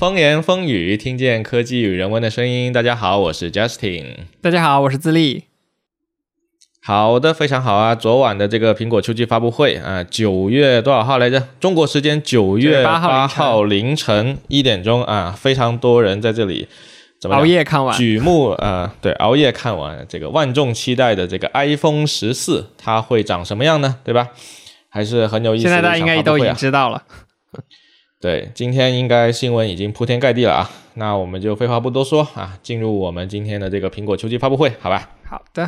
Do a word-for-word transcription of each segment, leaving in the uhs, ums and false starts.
风言风语，听见科技与人文的声音。大家好，我是 Justin。 大家好，我是自立。 好的，非常好啊！昨晚的这个苹果秋季发布会啊，九月多少号来着？中国时间九月八号凌晨一点钟啊，非常多人在这里怎么熬夜看完， 举目啊、呃，对，熬夜看完这个万众期待的这个 iPhone 十四，它会长什么样呢？对吧？还是很有意思的一场发布会啊。 现在大家应该都已经知道了。 对，今天应该新闻已经铺天盖地了啊，那我们就废话不多说啊，进入我们今天的这个苹果秋季发布会，好吧？ 好的。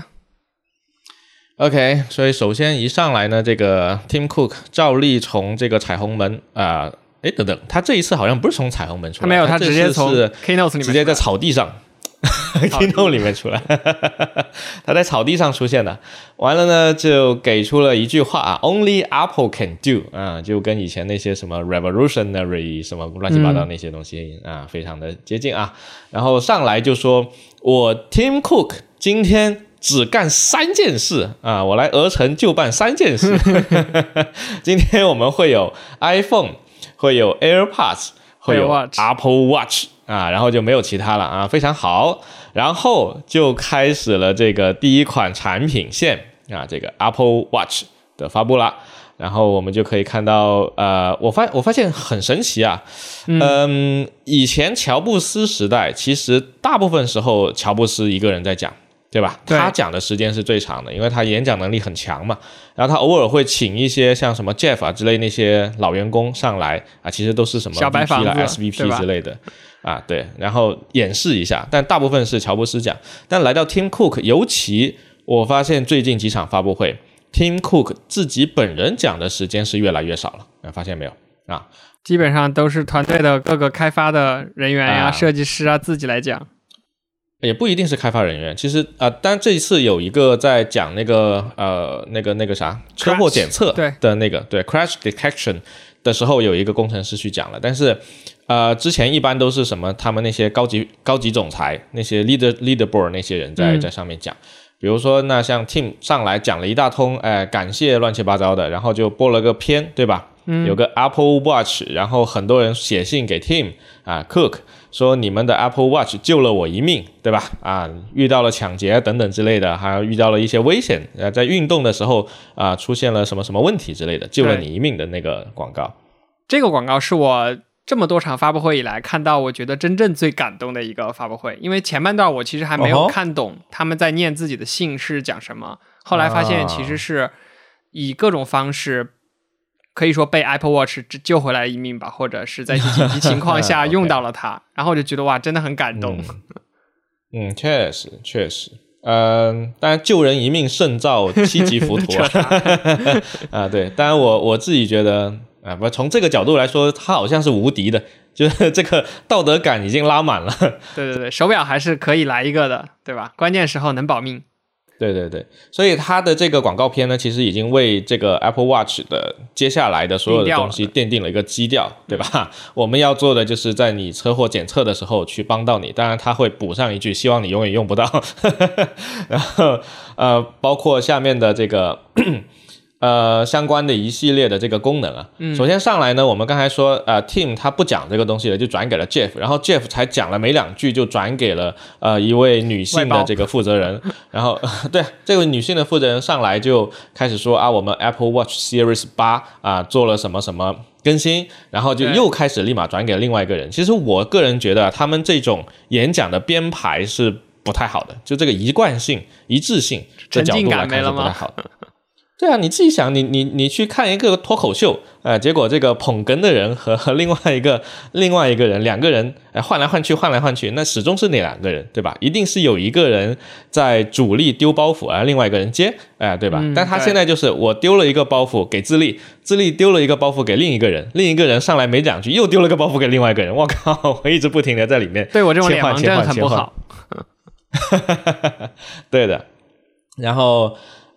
OK， 所以首先一上来呢，这个 Tim Cook 照例从这个彩虹门啊，哎、呃、等等，他这一次好像不是从彩虹门出来， 他没有，他直接从 Keynote 里面直接在草地上。Keynote 里面出来他在草地上出现的，完了呢就给出了一句话啊 Only Apple can do 啊，就跟以前那些什么 revolutionary 什么乱七八糟那些东西、嗯、啊非常的接近啊。然后上来就说我 Tim Cook 今天只干三件事啊，我来鹅城就办三件事今天我们会有 iPhone， 会有 AirPods， 会有 Apple Watch啊，然后就没有其他了啊，非常好。然后就开始了这个第一款产品线啊，这个 Apple Watch 的发布了。然后我们就可以看到，呃，我发我发现很神奇啊，嗯、呃，以前乔布斯时代，其实大部分时候乔布斯一个人在讲，对吧？ 对， 他讲的时间是最长的，因为他演讲能力很强嘛。然后他偶尔会请一些像什么 Jeff 啊之类那些老员工上来啊，其实都是什么 V P 啦、S V P 之类的。啊，对，然后演示一下，但大部分是乔布斯讲。但来到 Tim Cook， 尤其我发现最近几场发布会 ，Tim Cook 自己本人讲的时间是越来越少了，发现没有啊？ 基本上都是团队的各个开发的人员呀、啊、设计师啊自己来讲。 也不一定是开发人员，其实啊、呃，但这一次有一个在讲那个呃那个那个啥车祸检测的那个 对, 对 crash detection 的时候，有一个工程师去讲了，但是呃之前一般都是什么他们那些高级高级总裁那些 leader leaderboard 那些人在在上面讲、嗯，比如说那像 Tim 上来讲了一大通，哎、呃、感谢乱七八糟的，然后就播了个片，对吧？嗯、有个 Apple Watch， 然后很多人写信给 Tim 啊 Cook。说你们的 Apple Watch 救了我一命，对吧？啊，遇到了抢劫等等之类的，还遇到了一些危险，呃，在运动的时候啊，出现了什么什么问题之类的，救了你一命的那个广告。 这个广告是我这么多场发布会以来看到我觉得真正最感动的一个发布会，因为前半段我其实还没有看懂他们在念自己的信是讲什么，后来发现其实是以各种方式。可以说被 Apple Watch 救回来一命吧，或者是在紧急情况下用到了它， okay. 然后我就觉得哇，真的很感动。 嗯，嗯确实确实，嗯、呃，当然救人一命胜造七级浮屠啊，啊对，当然我我自己觉得啊，不从这个角度来说，它好像是无敌的，就是这个道德感已经拉满了。 对对对，手表还是可以来一个的，对吧？关键时候能保命。 对对对，所以它的这个广告片呢，其实已经为这个 Apple Watch 的接下来的所有的东西奠定了一个基调，对吧？我们要做的就是在你车祸检测的时候去帮到你，当然它会补上一句，希望你永远用不到。然后呃，包括下面的这个呃相关的一系列的这个功能啊。嗯、首先上来呢，我们刚才说呃 Tim 他不讲这个东西了，就转给了 Jeff， 然后 Jeff 才讲了没两句就转给了呃一位女性的这个负责人，然后对这位女性的负责人上来就开始说啊，我们 Apple Watch Series 八啊做了什么什么更新，然后就又开始立马转给了另外一个人。其实我个人觉得他们这种演讲的编排是不太好的，就这个一贯性一致性的角度来看是不太好的。对啊，你自己想，你你你去看一个脱口秀，呃，结果这个捧哏的人和和另外一个另外一个人，两个人呃换来换去换来换去，那始终是哪两个人，对吧？一定是有一个人在主力丢包袱，而另外一个人接，哎、呃，对吧？嗯、但他现在就是我丢了一个包袱给自立，自立丢了一个包袱给另一个人，另一个人上来没两句又丢了个包袱给另外一个人，我靠，我一直不停的在里面对我这种脸盲症很不好。 对的，然后。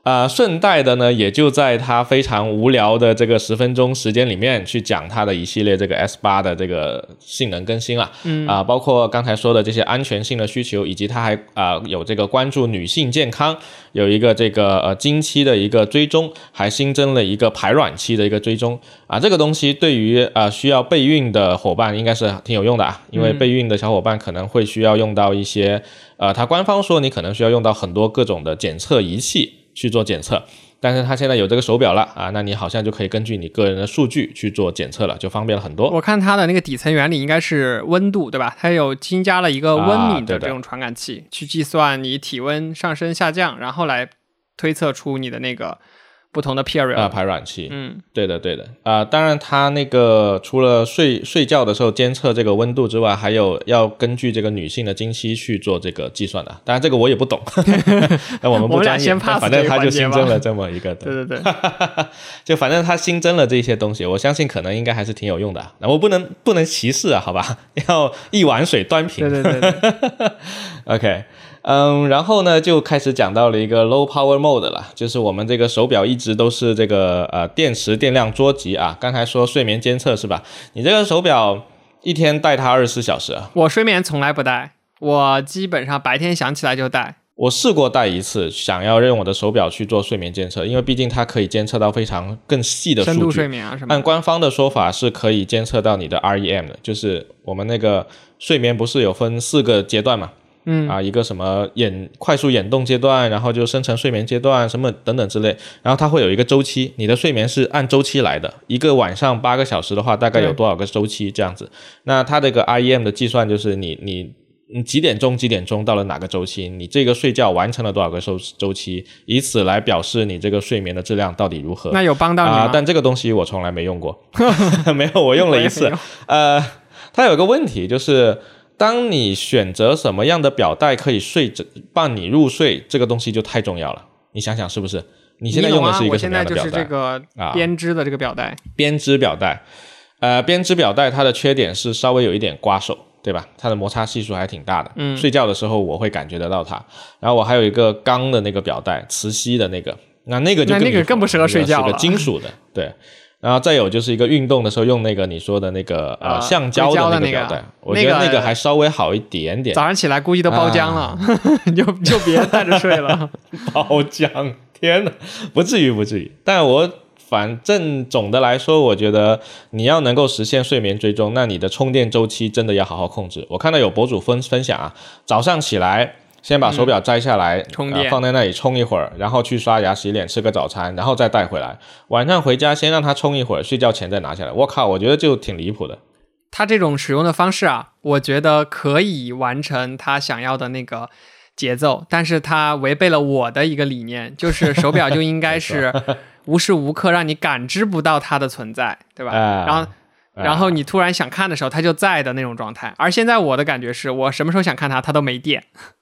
呃，顺带的呢，也就在他非常无聊的这个十分钟时间里面去讲他的一系列这个 S 八 的这个性能更新了， 嗯啊、呃，包括刚才说的这些安全性的需求，以及他还啊、呃、有这个关注女性健康，有一个这个呃经期的一个追踪，还新增了一个排卵期的一个追踪啊，这个东西对于呃需要备孕的伙伴应该是挺有用的啊，因为备孕的小伙伴可能会需要用到一些、嗯、呃，他官方说你可能需要用到很多各种的检测仪器去做检测，但是他现在有这个手表了啊，那你好像就可以根据你个人的数据去做检测了，就方便了很多。 我看它的那个底层原理应该是温度，对吧？它有新加了一个温敏的这种传感器，啊、去计算你体温上升下降，然后来推测出你的那个不同的 period 啊，排卵期， 嗯， 对的对的啊、呃，当然它那个除了睡睡觉的时候监测这个温度之外，还有要根据这个女性的经期去做这个计算的，当然这个我也不懂，那我们不专业，反正它就新增了这么一个， 对对对， 就反正它新增了这些东西，我相信可能应该还是挺有用的，那我不能不能歧视啊，好吧，要一碗水端平， 对对对对 ，OK。嗯，然后呢，就开始讲到了一个 low power mode 了，就是我们这个手表一直都是这个呃电池电量捉急啊。刚才说睡眠监测是吧？你这个手表一天戴它二十四小时啊？ 我睡眠从来不戴，我基本上白天想起来就戴。 我试过戴一次，想要用我的手表去做睡眠监测，因为毕竟它可以监测到非常更细的数据。 深度睡眠啊什么？ 按官方的说法是可以监测到你的 R E M 的，就是我们那个睡眠不是有分四个阶段嘛？ 嗯啊，一个什么眼快速眼动阶段，然后就深层睡眠阶段，什么等等之类，然后它会有一个周期，你的睡眠是按周期来的，一个晚上八个小时的话，大概有多少个周期这样子？那它这个 R E M 的计算就是你你你几点钟几点钟到了哪个周期，你这个睡觉完成了多少个周周期，以此来表示你这个睡眠的质量到底如何。 那有帮到你吗？ 啊，但这个东西我从来没用过，没有，我用了一次。呃，它有个问题就是。当你选择什么样的表带可以睡着伴你入睡，这个东西就太重要了。你想想是不是？你现在用的是一个什么样的表带？ 我现在就是这个编织的这个表带。啊、 编织表带，呃，编织表带它的缺点是稍微有一点刮手，对吧？它的摩擦系数还挺大的。 嗯， 睡觉的时候我会感觉得到它。然后我还有一个钢的那个表带，磁吸的那个，那那个就更那那个更不适合睡觉了， 是个金属的，对。然后再有就是一个运动的时候用那个你说的那个呃、呃、橡胶的那个表带、那个，我觉得那个还稍微好一点点。 早上起来估计都包浆了，啊、就就别带着睡了。 包浆，天哪，不至于不至于。但我反正总的来说，我觉得你要能够实现睡眠追踪，那你的充电周期真的要好好控制。我看到有博主分分享啊，早上起来。先把手表摘下来、嗯充电、 呃、放在那里充一会儿，然后去刷牙洗脸吃个早餐，然后再带回来。晚上回家先让它充一会儿，睡觉前再拿下来。我靠，我觉得就挺离谱的。 他这种使用的方式啊，我觉得可以完成他想要的那个节奏，但是他违背了我的一个理念，就是手表就应该是无时无刻让你感知不到它的存在，对吧？ 呃、 然后然后你突然想看的时候它就在的那种状态。而现在我的感觉是我什么时候想看它它都没电。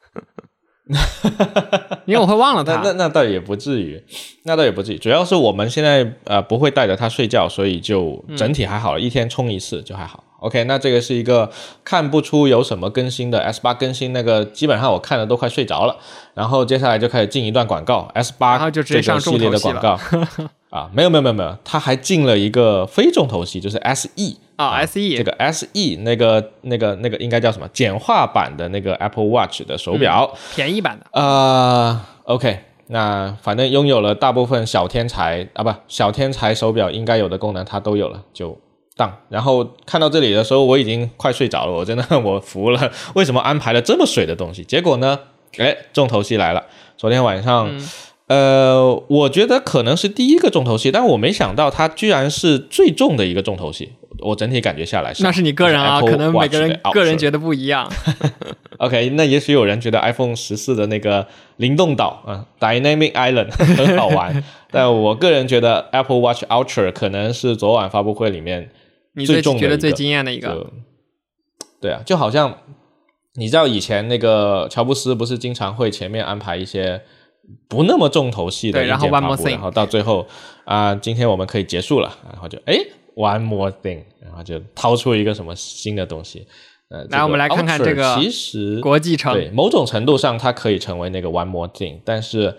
因为我会忘了它。 那那那倒也不至于，那倒也不至于。主要是我们现在呃不会带着它睡觉，所以就整体还好了，嗯、一天充一次就还好。OK， 那这个是一个看不出有什么更新的 S 八 更新，那个基本上我看的都快睡着了。然后接下来就开始进一段广告 ，S 八 这个系列的广告啊，没有没有没有没有，它还进了一个非重头戏，就是 S E 啊、哦、，S E 这个 S E 那个那个那个应该叫什么？简化版的那个 Apple Watch 的手表， 嗯、便宜版的啊、呃。OK， 那反正拥有了大部分小天才啊不小天才手表应该有的功能，它都有了，就。当然后看到这里的时候我已经快睡着了，我真的我服了，为什么安排了这么水的东西？结果呢，哎，重头戏来了。昨天晚上、嗯、呃我觉得可能是第一个重头戏，但我没想到它居然是最重的一个重头戏。我整体感觉下来是， 那是你个人啊，可能每个人个人觉得不一样。 OK， 那也许有人觉得 iPhone 十四的那个灵动岛啊、嗯、Dynamic Island 很好玩，但我个人觉得 Apple Watch Ultra 可能是昨晚发布会里面最重的一个， 你觉得最惊艳的一个。 对啊，就好像你知道以前那个乔布斯不是经常会前面安排一些不那么重头戏的硬件发布， 然, 然后到最后啊、呃，今天我们可以结束了，然后就哎 One more thing， 然后就掏出一个什么新的东西。呃， 来、这个、我们来看看这个其实国际城， 对某种程度上它可以成为那个 One more thing， 但是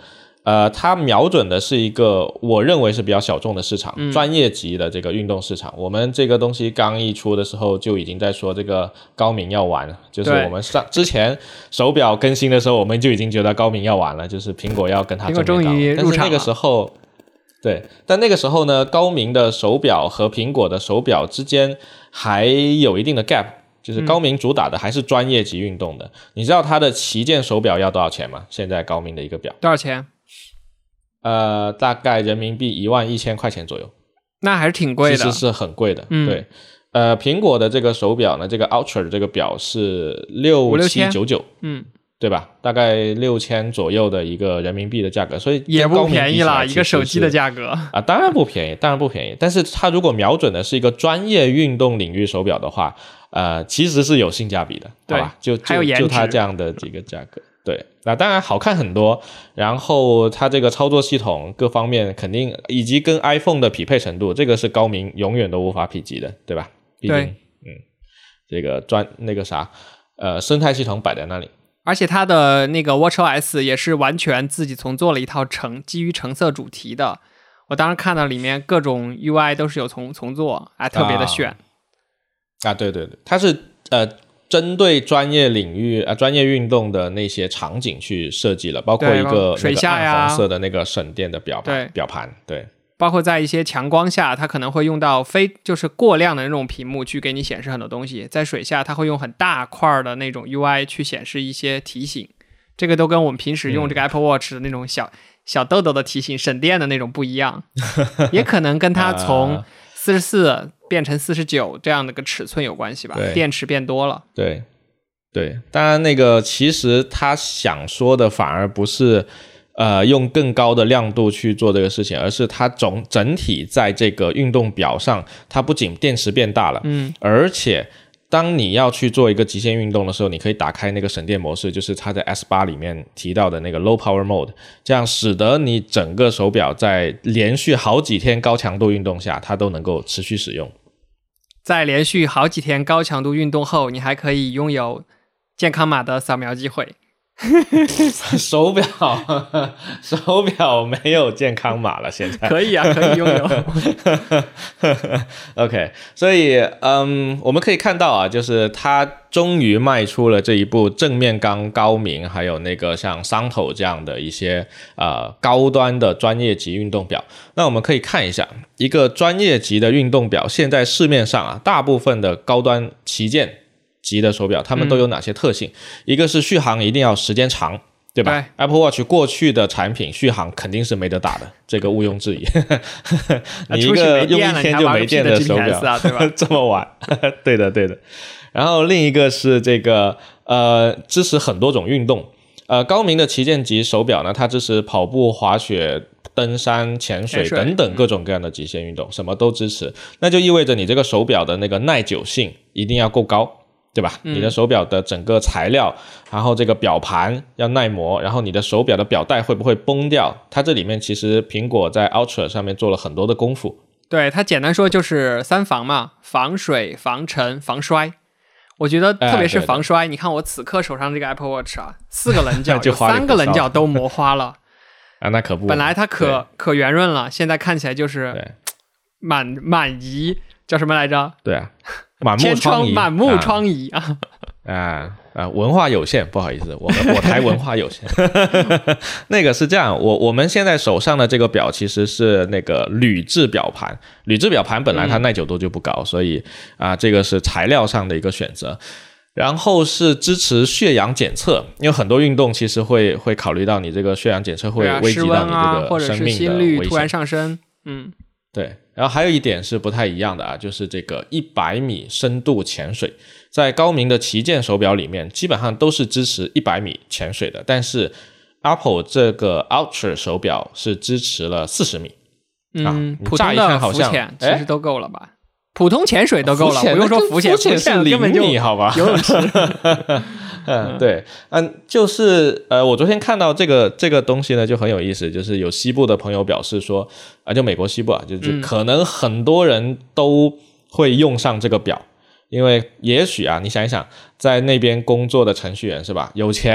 呃，它瞄准的是一个我认为是比较小众的市场， 嗯、 专业级的这个运动市场。我们这个东西刚一出的时候就已经在说这个高明要完了，就是我们上之前手表更新的时候，我们就已经觉得高明要完了，就是苹果要跟它正面刚。 苹果终于入场了。 但是那个时候，对，但那个时候呢，高明的手表和苹果的手表之间还有一定的 gap。就是高明主打的还是专业级运动的、嗯、你知道它的旗舰手表要多少钱吗？现在高明的一个表多少钱？ 呃，大概人民币一万一千块钱左右， 那还是挺贵的， 其实是很贵的。 嗯、 对，呃，苹果的这个手表呢，这个 Ultra 的这个表是六七九九， 嗯， 对吧？大概六千左右的一个人民币的价格，所以也不便宜啦，一个手机的价格啊，当然不便宜，当然不便宜。但是它如果瞄准的是一个专业运动领域手表的话。呃，其实是有性价比的， 对好吧？就还有颜值， 就它这样的几个价格，对，那当然好看很多。然后它这个操作系统各方面肯定，以及跟 iPhone 的匹配程度，这个是高明永远都无法匹及的，对吧？毕竟， 对， 嗯，这个专那个啥，呃，生态系统摆在那里。 而且它的那个 WatchOS 也是完全自己重做了一套橙，基于橙色主题的。我当时看到里面各种 U I 都是有重重做，还特别的炫。啊啊，对对对，它是呃针对专业领域啊、呃、专业运动的那些场景去设计了，包括一个水下呀、 那个暗红色的那个省电的表盘， 对表盘，对， 包括在一些强光下，它可能会用到非就是过亮的那种屏幕去给你显示很多东西，在水下它会用很大块的那种 U I 去显示一些提醒，这个都跟我们平时用这个 Apple Watch 的那种小、嗯、小豆豆的提醒省电的那种不一样，也可能跟它从四十四变成四十九这样的个尺寸有关系吧，电池变多了。 对对，当然那个其实他想说的反而不是呃用更高的亮度去做这个事情，而是它总整体在这个运动表上，它不仅电池变大了， 嗯， 而且当你要去做一个极限运动的时候，你可以打开那个省电模式，就是它在 S 八 里面提到的那个 Low Power Mode， 这样使得你整个手表在连续好几天高强度运动下，它都能够持续使用。 在连续好几天高强度运动后，你还可以拥有健康码的扫描机会。 手表手表没有健康码了，现在可以啊，可以拥有。 OK， 所以嗯，我们可以看到啊，就是它终于迈出了这一步，正面刚、高明，还有那个像桑头这样的一些呃高端的专业级运动表。那我们可以看一下，一个专业级的运动表，现在市面上啊，大部分的高端旗舰级的手表，它们都有哪些特性？嗯、一个是续航一定要时间长，对吧？对 Apple Watch 过去的产品续航肯定是没得打的，这个毋庸置疑。你一个用一天就没电的手表， 啊、对吧？ 这么晚，对的，对的。然后另一个是这个呃，支持很多种运动。呃，高明的旗舰级手表呢，它支持跑步、滑雪、登山、潜水等等各种各样的极限运动，什么都支持。那就意味着你这个手表的那个耐久性一定要够高。对吧、嗯、你的手表的整个材料，然后这个表盘要耐磨，然后你的手表的表带会不会崩掉，它这里面其实苹果在 Ultra 上面做了很多的功夫。 对，它简单说就是三防嘛，防水、防尘、防摔。我觉得特别是防摔、哎、你看我此刻手上这个 Apple Watch 啊，四个棱角有三个棱角都磨花了啊，那可不， 本来它可可圆润了，现在看起来就是满满遗，叫什么来着？ 对啊，满目疮痍， 满目疮痍啊！ 啊啊，文化有限，不好意思，我们我台文化有限。那个是这样，我我们现在手上的这个表其实是那个铝制表盘，铝制表盘本来它耐久度就不高，嗯、所以啊，这个是材料上的一个选择。然后是支持血氧检测，因为很多运动其实会会考虑到你这个血氧检测会危及到你这个生命的危险，或者是心率突然上升，嗯， 对。然后还有一点是不太一样的啊，就是这个一百米深度潜水，在高明的旗舰手表里面基本上都是支持一百米潜水的，但是 Apple 这个 Ultra 手表是支持了四十米。 嗯， 啊、乍一看好像普通的浮潜其实都够了吧？普通潜水都够了，不用说浮潜， 浮潜是零米，好吧？ 游泳池。 嗯，对，嗯，就是呃，我昨天看到这个这个东西呢，就很有意思，就是有西部的朋友表示说，啊，就美国西部啊，就就可能很多人都会用上这个表，嗯、因为也许啊，你想一想，在那边工作的程序员是吧，有钱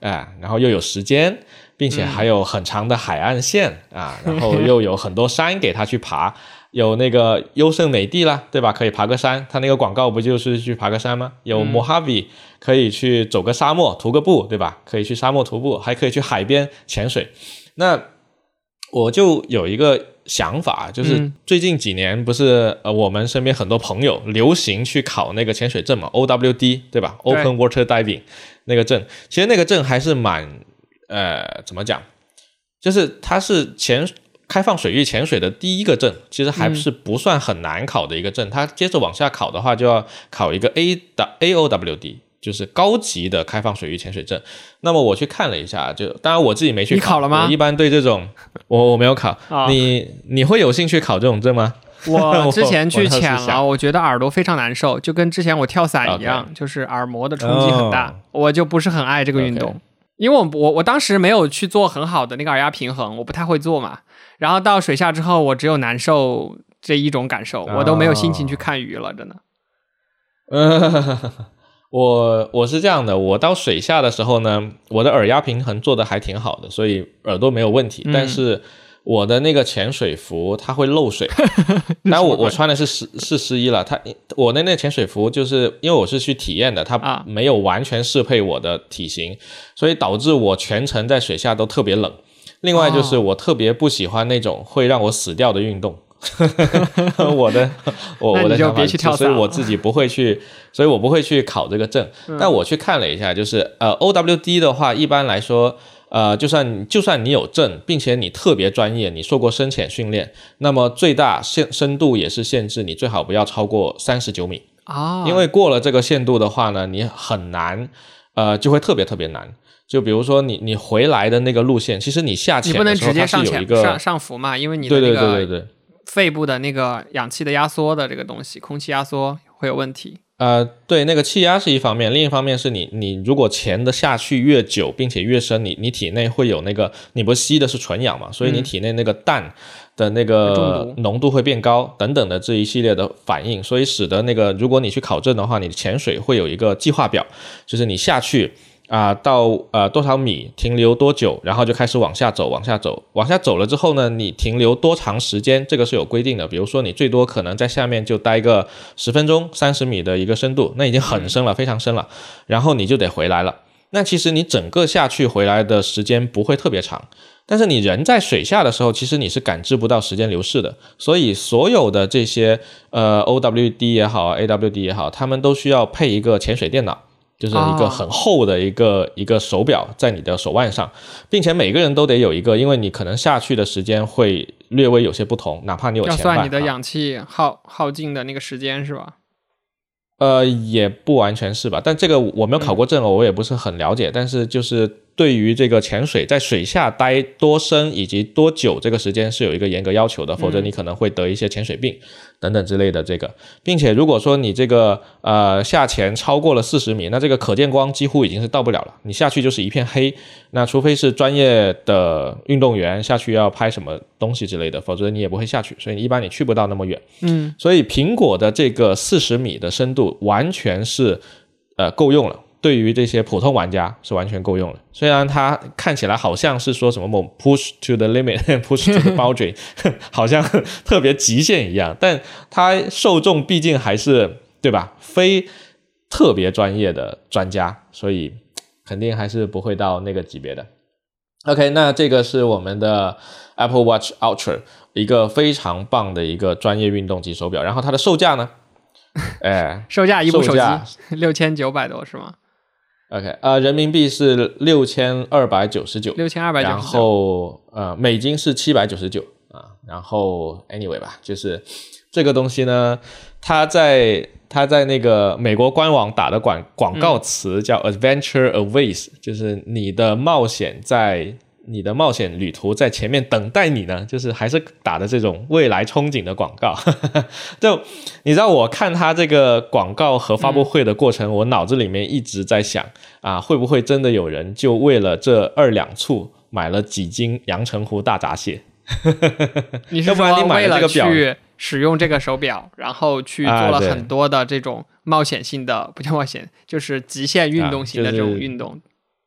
啊，然后又有时间，并且还有很长的海岸线、嗯、啊，然后又有很多山给他去爬，有那个优胜美地啦，对吧？可以爬个山，他那个广告不就是去爬个山吗？有莫哈维可以去走个沙漠，徒个步，对吧？可以去沙漠徒步，还可以去海边潜水。那我就有一个想法，就是最近几年不是呃我们身边很多朋友流行去考那个潜水证嘛 ，O W D 对吧 ？Open Water Diving 那个证，其实那个证还是蛮呃怎么讲，就是它是潜开放水域潜水的第一个证，其实还是不算很难考的一个证。嗯、它接着往下考的话，就要考一个 A 的 A O W D。就是高级的开放水域潜水证。那么我去看了一下，就当然我自己没去考。 你考了吗？ 我一般对这种我我没有考。 哦、 你你会有兴趣考这种证吗？ 我之前去潜了，我, 我觉得耳朵非常难受，就跟之前我跳伞一样， okay. 就是耳膜的冲击很大， oh. 我就不是很爱这个运动。Okay. 因为我我我当时没有去做很好的那个耳压平衡，我不太会做嘛。然后到水下之后，我只有难受这一种感受，我都没有心情去看鱼了，真的。 嗯。我我是这样的，我到水下的时候呢，我的耳压平衡做的还挺好的，所以耳朵没有问题。嗯、但是我的那个潜水服它会漏水，当然我我穿的是是是湿衣了，它我的那个潜水服就是因为我是去体验的，它没有完全适配我的体型，所以导致我全程在水下都特别冷。另外就是我特别不喜欢那种会让我死掉的运动。我的我我的想法，所以我自己不会去，所以我不会去考这个证。嗯、但我去看了一下，就是呃 O W D 的话，一般来说，呃，就算就算你有证，并且你特别专业，你受过深潜训练，那么最大限深度也是限制你最好不要超过三十九米啊、哦，因为过了这个限度的话呢，你很难，呃，就会特别特别难。就比如说你你回来的那个路线，其实你下潜的时候它是有一个上上浮嘛，因为你的那个对对对对对。 肺部的那个氧气的压缩的这个东西，空气压缩会有问题。 呃，对，那个气压是一方面，另一方面是你你如果潜的下去越久，并且越深，你你体内会有那个，你不吸的是纯氧嘛，所以你体内那个氮的那个浓度会变高，等等的这一系列的反应，所以使得那个如果你去考证的话，你的潜水会有一个计划表，就是你下去。啊、呃，到呃多少米停留多久，然后就开始往下走，往下走，往下走了之后呢，你停留多长时间，这个是有规定的。比如说你最多可能在下面就待个十分钟，三十米的一个深度，那已经很深了，非常深了。然后你就得回来了。那其实你整个下去回来的时间不会特别长，但是你人在水下的时候，其实你是感知不到时间流逝的。所以所有的这些呃 O W D 也好 A W D 也好，他们都需要配一个潜水电脑。就是一个很厚的一个、oh. 一个手表在你的手腕上，并且每个人都得有一个，因为你可能下去的时间会略微有些不同，哪怕你有前半。 要算你的氧气耗耗尽的那个时间是吧？ 呃，也不完全是吧，但这个我没有考过证了、嗯，我也不是很了解。但是就是对于这个潜水在水下待多深以及多久这个时间是有一个严格要求的，否则你可能会得一些潜水病等等之类的这个。并且如果说你这个呃下潜超过了四十米，那这个可见光几乎已经是到不了了，你下去就是一片黑。那除非是专业的运动员下去要拍什么东西之类的，否则你也不会下去，所以一般你去不到那么远。 嗯， 所以苹果的这个四十米的深度完全是呃够用了，对于这些普通玩家是完全够用了。虽然它看起来好像是说什么 push to the limit push to the boundary 好像特别极限一样，但它受众毕竟还是对吧，非特别专业的专家，所以肯定还是不会到那个级别的。OK， 那这个是我们的 Apple Watch Ultra， 一个非常棒的一个专业运动级手表。然后它的售价呢？哎， 售价一部手机六千九百多是吗 ？OK， 呃，人民币是六千二百九十九， 六千二百九十九， 然后呃，美金是七百九十九啊。然后 anyway 吧，就是这个东西呢，它在它在那个美国官网打的广广告词叫 Adventure Awaits， 就是你的冒险在你的冒险旅途在前面等待你呢，就是还是打的这种未来憧憬的广告。就你知道我看他这个广告和发布会的过程、嗯、我脑子里面一直在想啊，会不会真的有人就为了这二两醋买了几斤阳澄湖大闸蟹？ 你是说为了去使用这个手表，然后去做了很多的这种冒险性的、啊、不叫冒险，就是极限运动型的这种运动、啊就是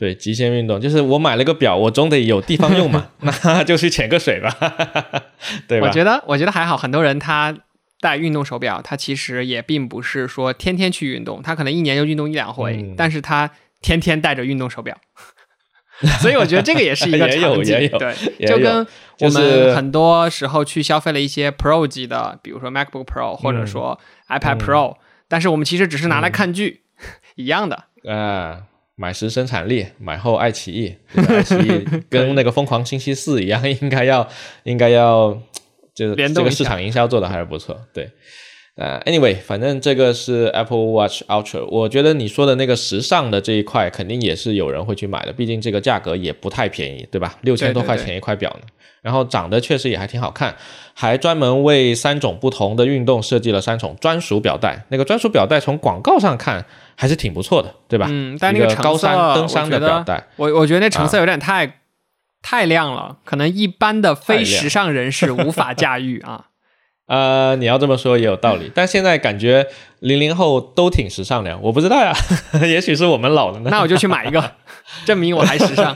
对，极限运动就是我买了个表，我总得有地方用嘛，那就去潜个水吧，对吧？ 我觉得我觉得还好，很多人他戴运动手表，他其实也并不是说天天去运动，他可能一年就运动一两回，嗯、但是他天天戴着运动手表。所以我觉得这个也是一个场景，对，就跟我们很多时候去消费了一些 Pro 级的，比如说 MacBook Pro 或者说 iPad Pro，、嗯、但是我们其实只是拿来看剧、嗯、一样的。 啊，买时生产力，买后爱奇艺，爱奇艺跟那个疯狂星期四一样，应该要应该要就是这个市场营销做的还是不错，对。呃、uh, ，anyway， 反正这个是 Apple Watch Ultra， 我觉得你说的那个时尚的这一块肯定也是有人会去买的，毕竟这个价格也不太便宜，对吧？六千多块钱一块表呢，对对对，然后长得确实也还挺好看，还专门为三种不同的运动设计了三种专属表带。那个专属表带从广告上看还是挺不错的，对吧？ 嗯，但那个高山登山的表带， 我我觉得那成色有点太、啊、太亮了，可能一般的非时尚人士无法驾驭啊。 呃，你要这么说也有道理，但现在感觉零零后都挺时尚的，我不知道呀，也许是我们老了呢。 那我就去买一个，证明我还时尚。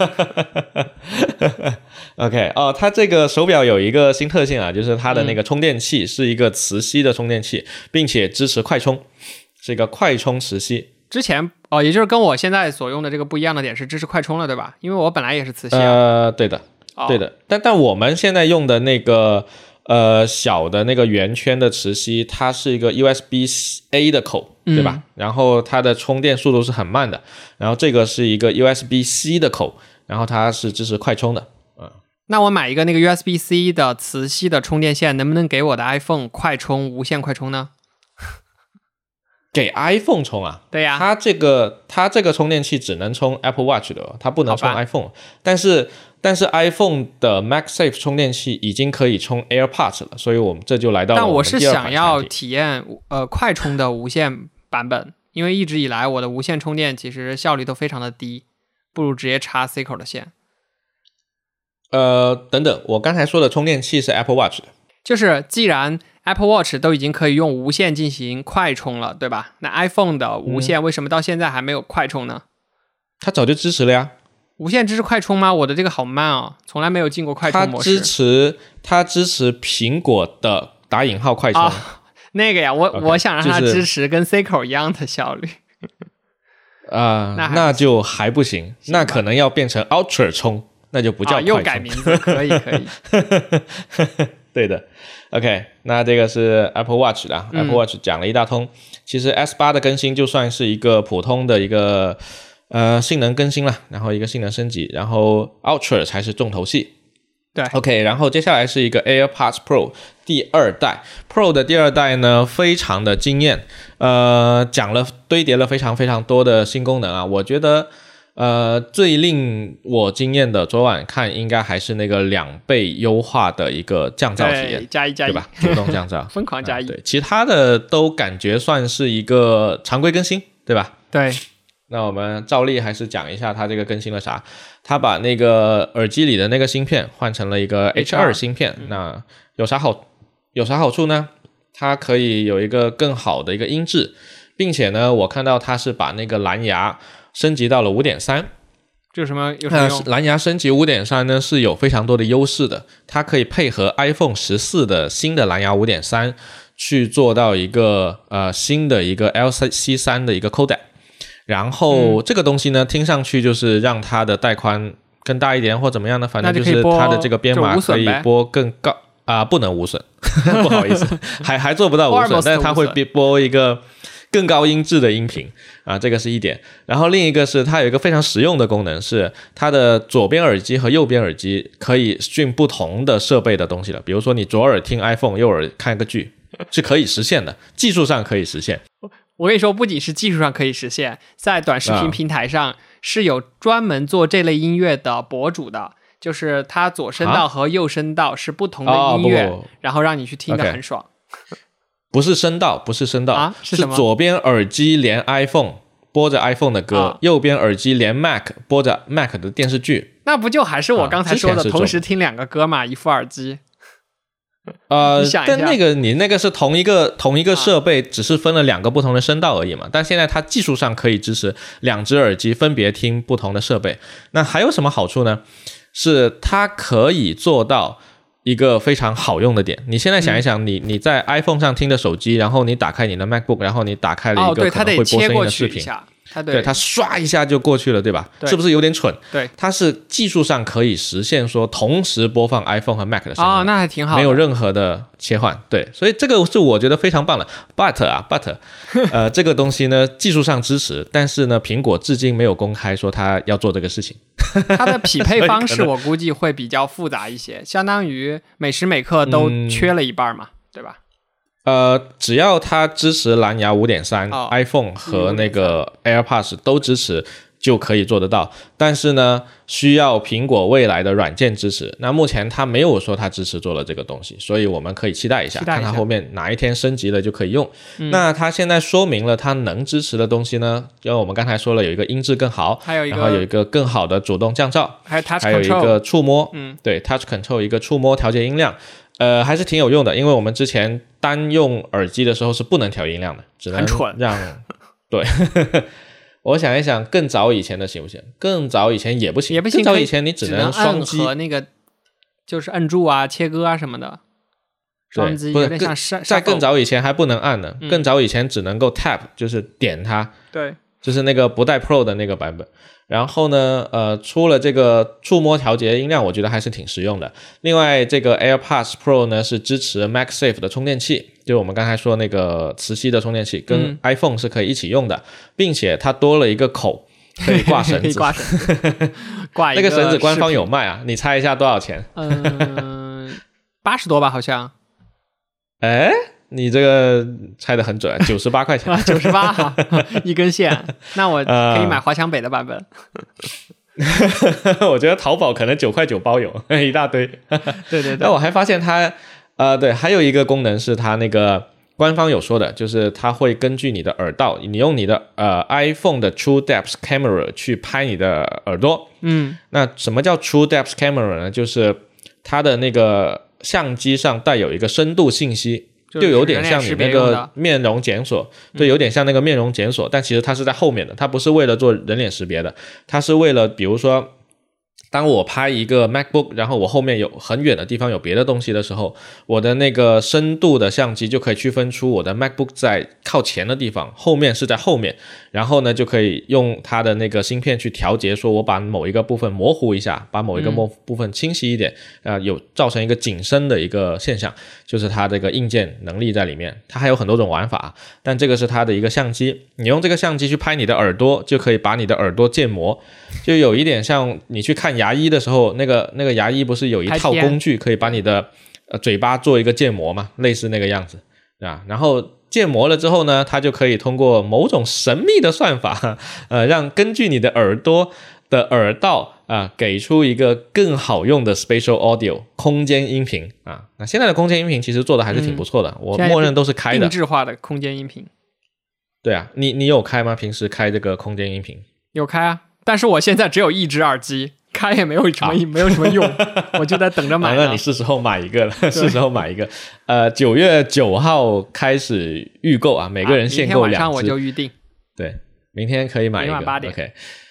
OK， 哦，它这个手表有一个新特性啊，就是它的那个充电器是一个磁吸的充电器，嗯、并且支持快充，是一个快充磁吸。 之前哦，也就是跟我现在所用的这个不一样的点是支持快充了，对吧？因为我本来也是磁吸、啊。 呃，对的，哦、对的，但但我们现在用的那个。呃，小的那个圆圈的磁吸，它是一个 U S B A 的口，对吧？嗯、然后它的充电速度是很慢的。然后这个是一个 U S B C 的口，然后它是支持快充的。嗯， 那我买一个那个 U S B C 的磁吸的充电线，能不能给我的 iPhone 快充无线快充呢？ 给 iPhone 充啊？ 对呀、啊， 它这个它这个充电器只能充 Apple Watch 的，它不能充 iPhone。但是但是 iPhone 的 MagSafe 充电器已经可以充 AirPods 了，所以我们这就来到了我们第二款产品。 但我是想要体验呃快充的无线版本，因为一直以来我的无线充电其实效率都非常的低，不如直接插 C 口的线。 呃，等等，我刚才说的充电器是 Apple Watch 的， 就是既然 Apple Watch 都已经可以用无线进行快充了，对吧？那 iPhone 的无线为什么到现在还没有快充呢？ 嗯、它早就支持了呀。 无线支持快充吗？我的这个好慢哦，从来没有进过快充模式。 它支持，它支持苹果的打引号快充。哦、 那个呀，我、okay, 我想让它支持跟 C 口一样的效率。 啊、呃，那就还不行，那可能要变成 Ultra 充，那就不叫快充。 哦、又改名字，可以可以。 对的 ，OK， 那这个是 Apple Watch 的、嗯、，Apple Watch 讲了一大通。其实 S 八 的更新就算是一个普通的一个。呃，性能更新了，然后一个性能升级，然后 Ultra 才是重头戏。 对 ，OK， 然后接下来是一个 AirPods Pro 第二代 ，Pro 的第二代呢，非常的惊艳，呃，讲了堆叠了非常非常多的新功能啊，我觉得呃最令我惊艳的，昨晚看应该还是那个两倍优化的一个降噪体验， 加一加一， 对吧？主动降噪， 疯狂加一、 嗯，对，其他的都感觉算是一个常规更新，对吧？ 对。 那我们照例还是讲一下它这个更新了啥。它把那个耳机里的那个芯片换成了一个 H 二 芯片，嗯、那有啥好有啥好处呢？它可以有一个更好的一个音质，并且呢，我看到它是把那个蓝牙升级到了 五点三。 这有什么有什么用？ 蓝牙升级 五点三 呢是有非常多的优势的，它可以配合 iPhone 十四的新的蓝牙 五点三 去做到一个呃新的一个 L C 三 的一个 codec。然后这个东西呢、嗯、听上去就是让它的带宽更大一点或怎么样呢，反正就是它的这个编码可以播更高啊、呃，不能无损不好意思还还做不到无损但是它会播一个更高音质的音频啊，这个是一点。然后另一个是它有一个非常实用的功能，是它的左边耳机和右边耳机可以 stream 不同的设备的东西了，比如说你左耳听 iPhone 右耳看个剧是可以实现的，技术上可以实现。 我跟你说，不仅是技术上可以实现，在短视频平台上是有专门做这类音乐的博主的，就是他左声道和右声道是不同的音乐，啊哦、然后让你去听得很爽。 Okay. 不是声道，不是声道， 啊、是什么？ 是左边耳机连 iPhone 播着 iPhone 的歌，啊、右边耳机连 Mac 播着 Mac 的电视剧。 那不就还是我刚才说的，啊、同时听两个歌嘛，一副耳机。 呃，但那个你那个是同一个同一个设备，只是分了两个不同的声道而已嘛。但现在它技术上可以支持两只耳机分别听不同的设备。那还有什么好处呢？是它可以做到一个非常好用的点。你现在想一想，嗯、你你在 iPhone 上听的手机，然后你打开你的 MacBook， 然后你打开了一个可能会播声音的视频。 哦它对它刷一下就过去了，对吧？ 对， 是不是有点蠢？ 对， 它是技术上可以实现说同时播放 iPhone 和 Mac 的声音， 哦，那还挺好的， 没有任何的切换。对，所以这个是我觉得非常棒的。But 啊 ，But， 呃，这个东西呢，技术上支持，但是呢，苹果至今没有公开说它要做这个事情。 它的匹配方式我估计会比较复杂一些，相当于每时每刻都缺了一半嘛，嗯、对吧？ 呃，只要它支持蓝牙 五点三、哦、iPhone 和那个 AirPods 都支持就可以做得到，但是呢需要苹果未来的软件支持。那目前它没有说它支持做了这个东西，所以我们可以期待一下， 期待一下看它后面哪一天升级了就可以用、 嗯、 那它现在说明了它能支持的东西呢，因为我们刚才说了有一个音质更好， 还有一个然后有一个更好的主动降噪， 还有 Touch Control， 还有一个触摸， 嗯， 对 Touch Control 一个触摸调节音量，呃，还是挺有用的，因为我们之前单用耳机的时候是不能调音量的，只能让对我想一想，更早以前的行不行？更早以前也不行， 也不行。 更早以前你只能双击和那个就是摁住啊、切割啊什么的。双击有点像是在更早以前还不能按呢、嗯，更早以前只能够 tap， 就是点它。 对， 就是那个不带 Pro 的那个版本。然后呢，呃，出了这个触摸调节音量，我觉得还是挺实用的。另外，这个 AirPods Pro 呢是支持 MagSafe 的充电器，就是我们刚才说那个磁吸的充电器，跟 iPhone 是可以一起用的，嗯、并且它多了一个口可以挂绳子， 可以挂绳子，挂一个那个绳子官方有卖啊，你猜一下多少钱？ 嗯，八十多吧，好像。 哎。你这个猜得很准，九十八块钱， 九十八哈，一根线，那我可以买华强北的版本。 呃、我觉得淘宝可能九块九包邮，一大堆。 对对对。 那我还发现它，呃，对，还有一个功能是它那个官方有说的，就是它会根据你的耳道，你用你的呃 iPhone 的 True Depth Camera 去拍你的耳朵。 嗯。 那什么叫 True Depth Camera 呢？就是它的那个相机上带有一个深度信息。就有点像你那个面容检索，对，有点像那个面容检索，但其实它是在后面的，它不是为了做人脸识别的，它是为了比如说当我拍一个 MacBook， 然后我后面有很远的地方有别的东西的时候，我的那个深度的相机就可以区分出我的 MacBook 在靠前的地方，后面是在后面，然后呢就可以用它的那个芯片去调节，说我把某一个部分模糊一下，把某一个部分清晰一点，啊、嗯呃，有造成一个景深的一个现象，就是它这个硬件能力在里面。它还有很多种玩法，但这个是它的一个相机，你用这个相机去拍你的耳朵，就可以把你的耳朵建模，就有一点像你去看牙医的时候，那个那个牙医不是有一套工具可以把你的呃嘴巴做一个建模嘛，类似那个样子啊。然后建模了之后呢，它就可以通过某种神秘的算法，呃，让根据你的耳朵的耳道啊，给出一个更好用的 Spatial Audio 空间音频啊。那现在的空间音频其实做的还是挺不错的，嗯、我默认都是开的， 定制化的空间音频。 对啊，你你有开吗？平时开这个空间音频？ 有开啊。但是我现在只有一只耳机，开也没有什么、啊、没有什么用，我就在等着买、啊。 那你是时候买一个了，是时候买一个。呃，九月九号开始预购啊，每个人限购两只。 啊、明天晚上我就预定。 对，明天可以买一个。 明晚八点。 OK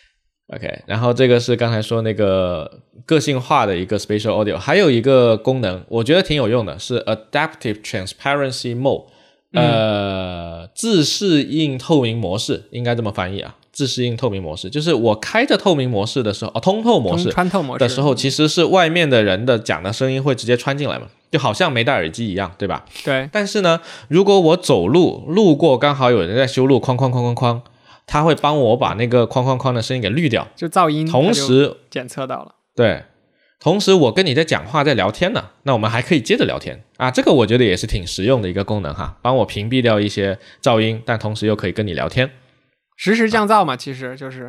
OK， 然后这个是刚才说那个个性化的一个 Spatial Audio， 还有一个功能，我觉得挺有用的，是 Adaptive Transparency Mode，、嗯、呃，自适应透明模式，应该这么翻译啊。自适应透明模式就是我开着透明模式的时候，哦，通透模式穿透模式的时候，其实是外面的人的讲的声音会直接穿进来嘛，就好像没戴耳机一样，对吧？ 对。 但是呢，如果我走路路过刚好有人在修路，哐哐哐哐哐，他会帮我把那个哐哐哐的声音给滤掉， 就噪音， 同时检测到了。 对，同时我跟你在讲话在聊天呢，那我们还可以接着聊天啊，这个我觉得也是挺实用的一个功能哈，帮我屏蔽掉一些噪音，但同时又可以跟你聊天。 实时降噪嘛、啊、其实就是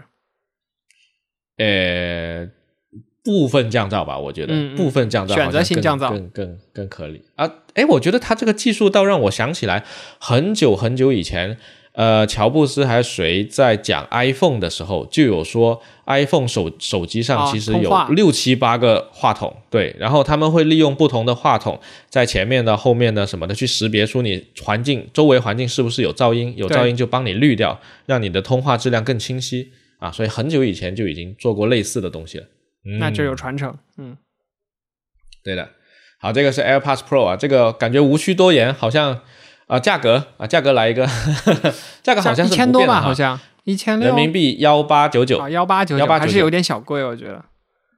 呃部分降噪吧，我觉得、嗯嗯、部分降噪选择性降噪更更更合理啊。诶我觉得它这个技术倒让我想起来很久很久以前呃，乔布斯还是谁在讲 iPhone 的时候就有说 iPhone 手手机上其实有六七八个话筒、哦、对，然后他们会利用不同的话筒在前面的后面的什么的去识别出你环境周围环境是不是有噪音，有噪音就帮你滤掉，让你的通话质量更清晰啊，所以很久以前就已经做过类似的东西了、嗯、 那就有传承。嗯， 对的。好，这个是 AirPods Pro 啊，这个感觉无需多言，好像啊，价格啊，价格来一个，价格好像是不变的， 一千多吧，好像一千六人民币幺八九九， 幺八九九，还是有点小贵，我觉得。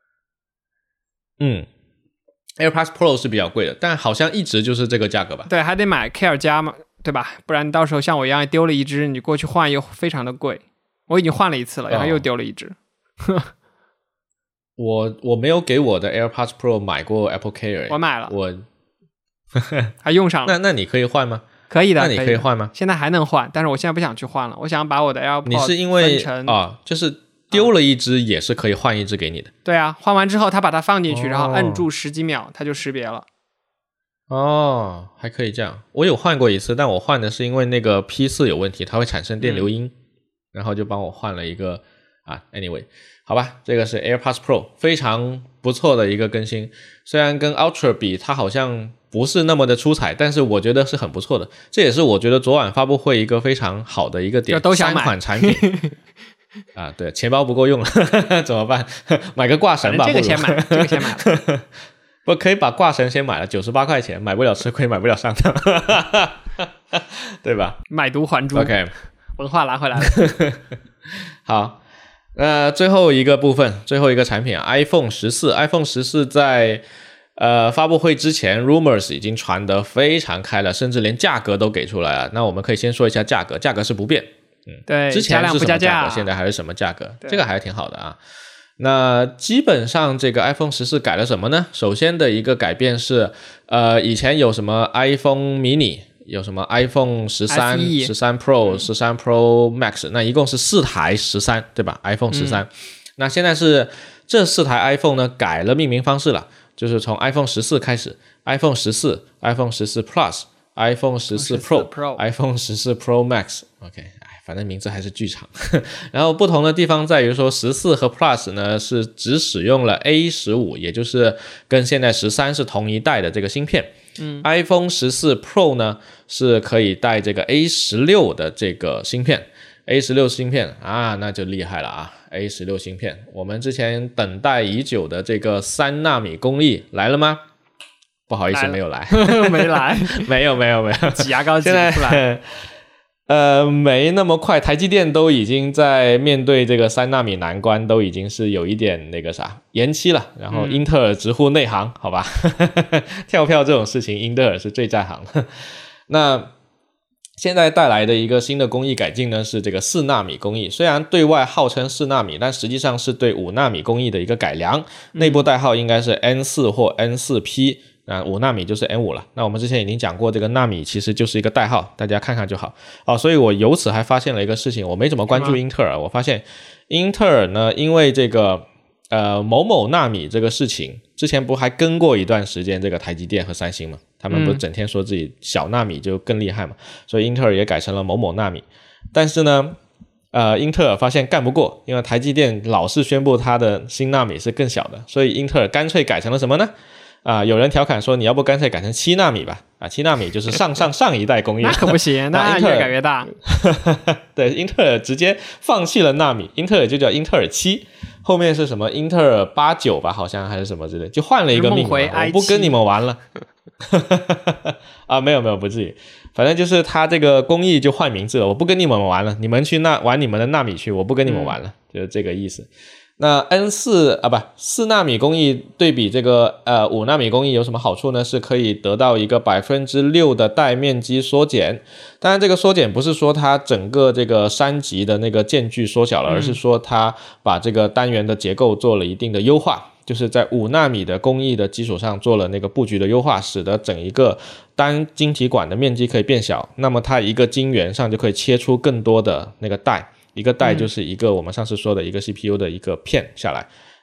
嗯 ，AirPods Pro 是比较贵的，但好像一直就是这个价格吧？ 对，还得买 Care 加嘛，对吧？不然到时候像我一样丢了一只，你过去换又非常的贵。我已经换了一次了，然后又丢了一只。哦我我没有给我的 AirPods Pro 买过 Apple Care， 我买了， 我还用上了。 那那你可以换吗？ 可以的， 那你可以换吗？ 现在还能换，但是我现在不想去换了，我想把我的 AirPods 你是因为啊，就是丢了一只也是可以换一只给你的。 对啊，换完之后他把它放进去， 哦、 然后摁住十几秒，它就识别了。 哦，还可以这样。我有换过一次，但我换的是因为那个 P 四 有问题，它会产生电流音，嗯、然后就帮我换了一个啊 ，anyway。好吧，这个是 AirPods Pro， 非常不错的一个更新，虽然跟 Ultra 比它好像不是那么的出彩，但是我觉得是很不错的，这也是我觉得昨晚发布会一个非常好的一个点， 都想买三款产品啊，对，钱包不够用了怎么办？买个挂绳吧， 这个先买，这个先买了不可以把挂绳先买了，九十八块钱，买不了吃亏，买不了上当对吧？ 买椟还珠 OK， 文化拿回来了好，那最后一个部分，最后一个产品啊 iPhone 十四 iPhone 十四在呃发布会之前 rumors 已经传得非常开了，甚至连价格都给出来了。那我们可以先说一下价格，价格是不变，嗯， 对， 之前是什么价格， 加现在还是什么价格，这个还是挺好的啊。那基本上这个 iPhone 十四改了什么呢？首先的一个改变是呃以前有什么 iPhone mini，有什么 iPhone 十三、十三 Pro、十三 Pro Max， 那一共是四台十三，对吧 ？iPhone 十三、嗯。那现在是这四台 iPhone 呢改了命名方式了，就是从 iPhone 十四开始 ，iPhone 十四、iPhone 十四 Plus、iPhone 十四 Pro、iPhone 十四 Pro Max。OK， 反正名字还是巨长。然后不同的地方在于说，十四和 Plus 呢是只使用了 A 十五， 也就是跟现在十三是同一代的这个芯片。嗯 ，iPhone 十四 Pro 呢是可以带这个 A 十六 的这个芯片 ，A 十六 芯片啊，那就厉害了啊 ！A 十六 芯片，我们之前等待已久的这个三纳米工艺来了吗？不好意思，没有来， 没来， 没有没有没有， 挤牙膏挤不出来。 呃，没那么快，台积电都已经在面对这个三纳米难关，都已经是有一点那个啥延期了。然后英特尔直呼内行，嗯、好吧，跳票这种事情，英特尔是最在行的。那现在带来的一个新的工艺改进呢，是这个四纳米工艺。虽然对外号称四纳米，但实际上是对五纳米工艺的一个改良。嗯、内部代号应该是 N 四 或 N 四 P。那五纳米就是 N 五 了，那我们之前已经讲过，这个纳米其实就是一个代号，大家看看就好。哦，所以我由此还发现了一个事情，我没怎么关注英特尔，我发现英特尔呢，因为这个呃某某纳米这个事情，之前不还跟过一段时间这个台积电和三星嘛，他们不是整天说自己小纳米就更厉害嘛，嗯、所以英特尔也改成了某某纳米。但是呢，呃，英特尔发现干不过，因为台积电老是宣布它的新纳米是更小的，所以英特尔干脆改成了什么呢？啊，有人调侃说，你要不干脆改成七纳米吧？啊，七纳米就是上上上一代工艺， 那可不行，那越改越大。 对，英特尔直接放弃了纳米，英特尔就叫英特尔七，后面是什么英特尔八九吧，好像还是什么之类，就换了一个命名。我不跟你们玩了。啊，没有没有，不至于，反正就是他这个工艺就换名字了，我不跟你们玩了，你们去那玩你们的纳米去，我不跟你们玩了，嗯、就是这个意思。那 N 四 啊，不，四纳米工艺对比这个呃五纳米工艺有什么好处呢？是可以得到一个 百分之六 的带面积缩减。当然这个缩减不是说它整个这个山级的那个间距缩小了，而是说它把这个单元的结构做了一定的优化，就是在五纳米的工艺的基础上做了那个布局的优化，使得整一个单晶体管的面积可以变小，那么它一个晶圆上就可以切出更多的那个带，一个带就是一个我们上次说的一个 C P U 的一个片下来，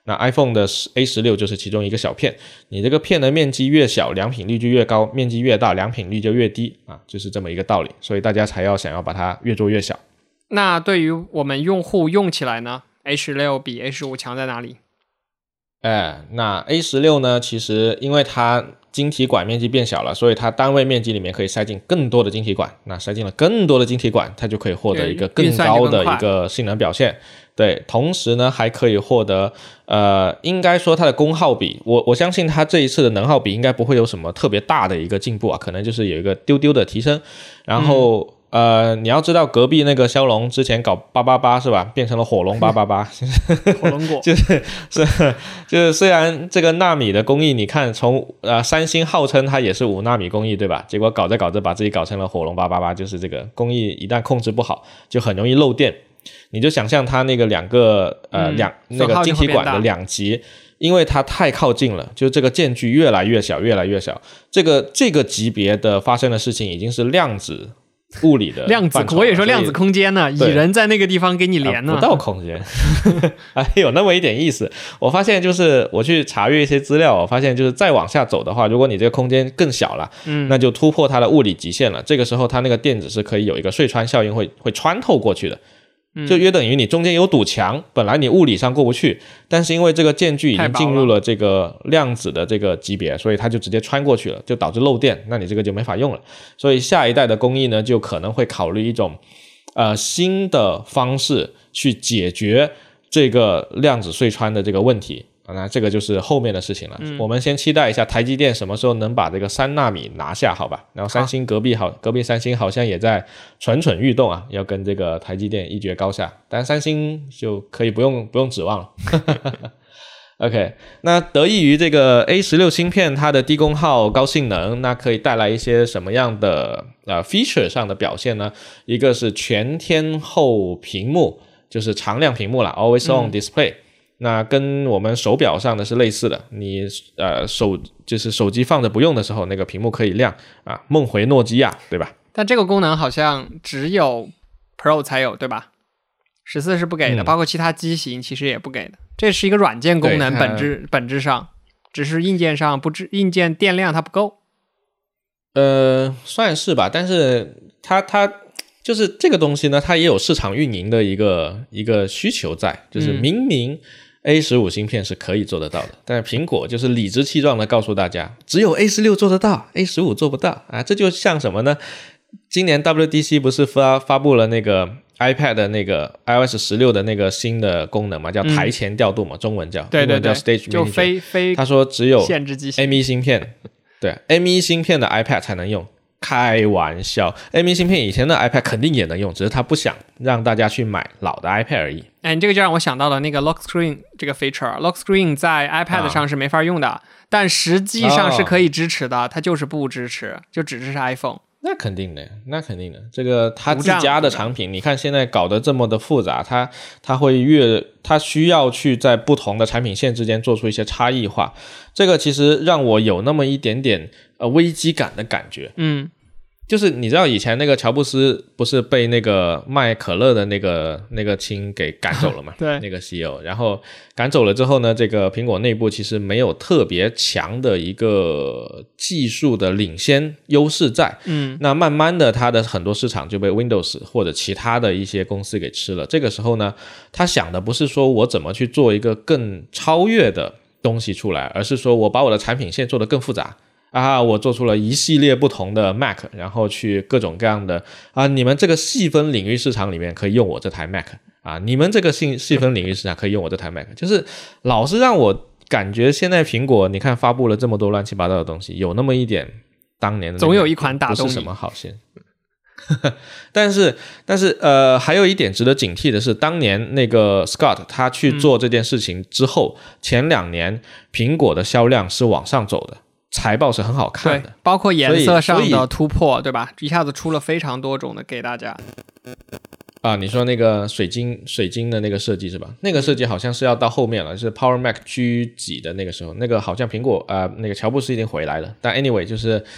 那 iPhone 的 A 十六 就是其中一个小片，你这个片的面积越小，良品率就越高，面积越大，良品率就越低啊，就是这么一个道理，所以大家才要想要把它越做越小。 那对于我们用户用起来呢， A 十六 比 A 十五 强在哪里？ 哎，那 A 十六 呢，其实因为它晶体管面积变小了，所以它单位面积里面可以塞进更多的晶体管，那塞进了更多的晶体管，它就可以获得一个更高的一个性能表现。对，同时呢还可以获得呃，应该说它的功耗比，我我相信它这一次的能耗比应该不会有什么特别大的一个进步啊，可能就是有一个丢丢的提升。然后、嗯呃，你要知道隔壁那个骁龙之前搞八八八是吧，变成了火龙八八八， 火龙果就是是就是虽然这个纳米的工艺，你看从呃三星号称它也是五纳米工艺对吧？结果搞着搞着把自己搞成了火龙八八八，就是这个工艺一旦控制不好，就很容易漏电。你就想象它那个两个呃两、嗯、那个晶体管的两极。因为它太靠近了，就这个间距越来越小越来越小，这个这个级别的发生的事情已经是量子物理的量子，我也说量子空间呢，蚁人在那个地方给你连呢、 啊、不到空间还有那么一点意思。我发现就是我去查阅一些资料，我发现就是再往下走的话，如果你这个空间更小了、嗯、那就突破它的物理极限了，这个时候它那个电子是可以有一个隧穿效应，会会穿透过去的，就约等于你中间有堵墙，本来你物理上过不去，但是因为这个间距已经进入了这个量子的这个级别，所以它就直接穿过去了，就导致漏电，那你这个就没法用了。所以下一代的工艺呢，就可能会考虑一种呃新的方式去解决这个量子隧穿的这个问题。那这个就是后面的事情了、嗯、我们先期待一下台积电什么时候能把这个三纳米拿下，好吧？然后三星隔壁好隔壁三星好像也在蠢蠢欲动啊，要跟这个台积电一决高下，但三星就可以不用不用指望了OK， 那得益于这个 A 十六 芯片它的低功耗高性能，那可以带来一些什么样的呃 feature 上的表现呢？一个是全天候屏幕，就是常亮屏幕啦 always on display、嗯，那跟我们手表上的是类似的，你呃手就是手机放着不用的时候，那个屏幕可以亮啊，梦回诺基亚，对吧？ 但这个功能好像只有 Pro 才有，对吧？十四是不给的、嗯，包括其他机型其实也不给的。这是一个软件功能，本质本质上只是硬件上不知硬件电量它不够。 呃，算是吧，但是它它。就是这个东西呢，它也有市场运营的一个一个需求在，就是明明 A 十五 芯片是可以做得到的、嗯、但是苹果就是理直气壮的告诉大家只有 A 十六 做得到 A 十五 做不到啊！这就像什么呢？今年 W D C 不是发发布了那个 iPad 的那个 iOS 十六 的那个新的功能嘛，叫台前调度嘛、嗯、中文叫对对对， 英文叫 Stage Manager， 就非非他说只有限制机型 M 一 芯片对 M 一 芯片的 iPad 才能用，开玩笑 M 一 芯片以前的 iPad 肯定也能用，只是他不想让大家去买老的 iPad 而已。 哎，你这个就让我想到了那个 Lock Screen 这个 feature， Lock Screen 在 iPad 上是没法用的、啊、但实际上是可以支持的、哦、它就是不支持，就只支持 iPhone。 那肯定的，那肯定的，这个他自家的产品，你看现在搞得这么的复杂，他他会越他需要去在不同的产品线之间做出一些差异化，这个其实让我有那么一点点呃危机感的感觉。 嗯， 就是你知道以前那个乔布斯不是被那个卖可乐的那个那个亲给赶走了嘛？ 对， 那个 C E O， 然后赶走了之后呢，这个苹果内部其实没有特别强的一个技术的领先优势在。 嗯， 那慢慢的它的很多市场就被 Windows 或者其他的一些公司给吃了。这个时候呢，他想的不是说我怎么去做一个更超越的东西出来，而是说我把我的产品线做得更复杂。啊，我做出了一系列不同的 Mac， 然后去各种各样的啊，你们这个细分领域市场里面可以用我这台 Mac 啊，你们这个细细分领域市场可以用我这台 Mac， 就是老是让我感觉现在苹果你看发布了这么多乱七八糟的东西，有那么一点当年的总有一款打动你， 不是什么好线。但是但是呃，还有一点值得警惕的是，当年那个 Scott 他去做这件事情之后、嗯、前两年苹果的销量是往上走的，财报是很好看的， 对，包括颜色上的突破，对吧？一下子出了非常多种的给大家。 啊，你说那个水晶水晶的那个设计是吧？那个设计好像是要到后面了，是 Power Mac G 几的那个时候，那个好像苹果呃那个乔布斯已经回来了，但 anyway 就是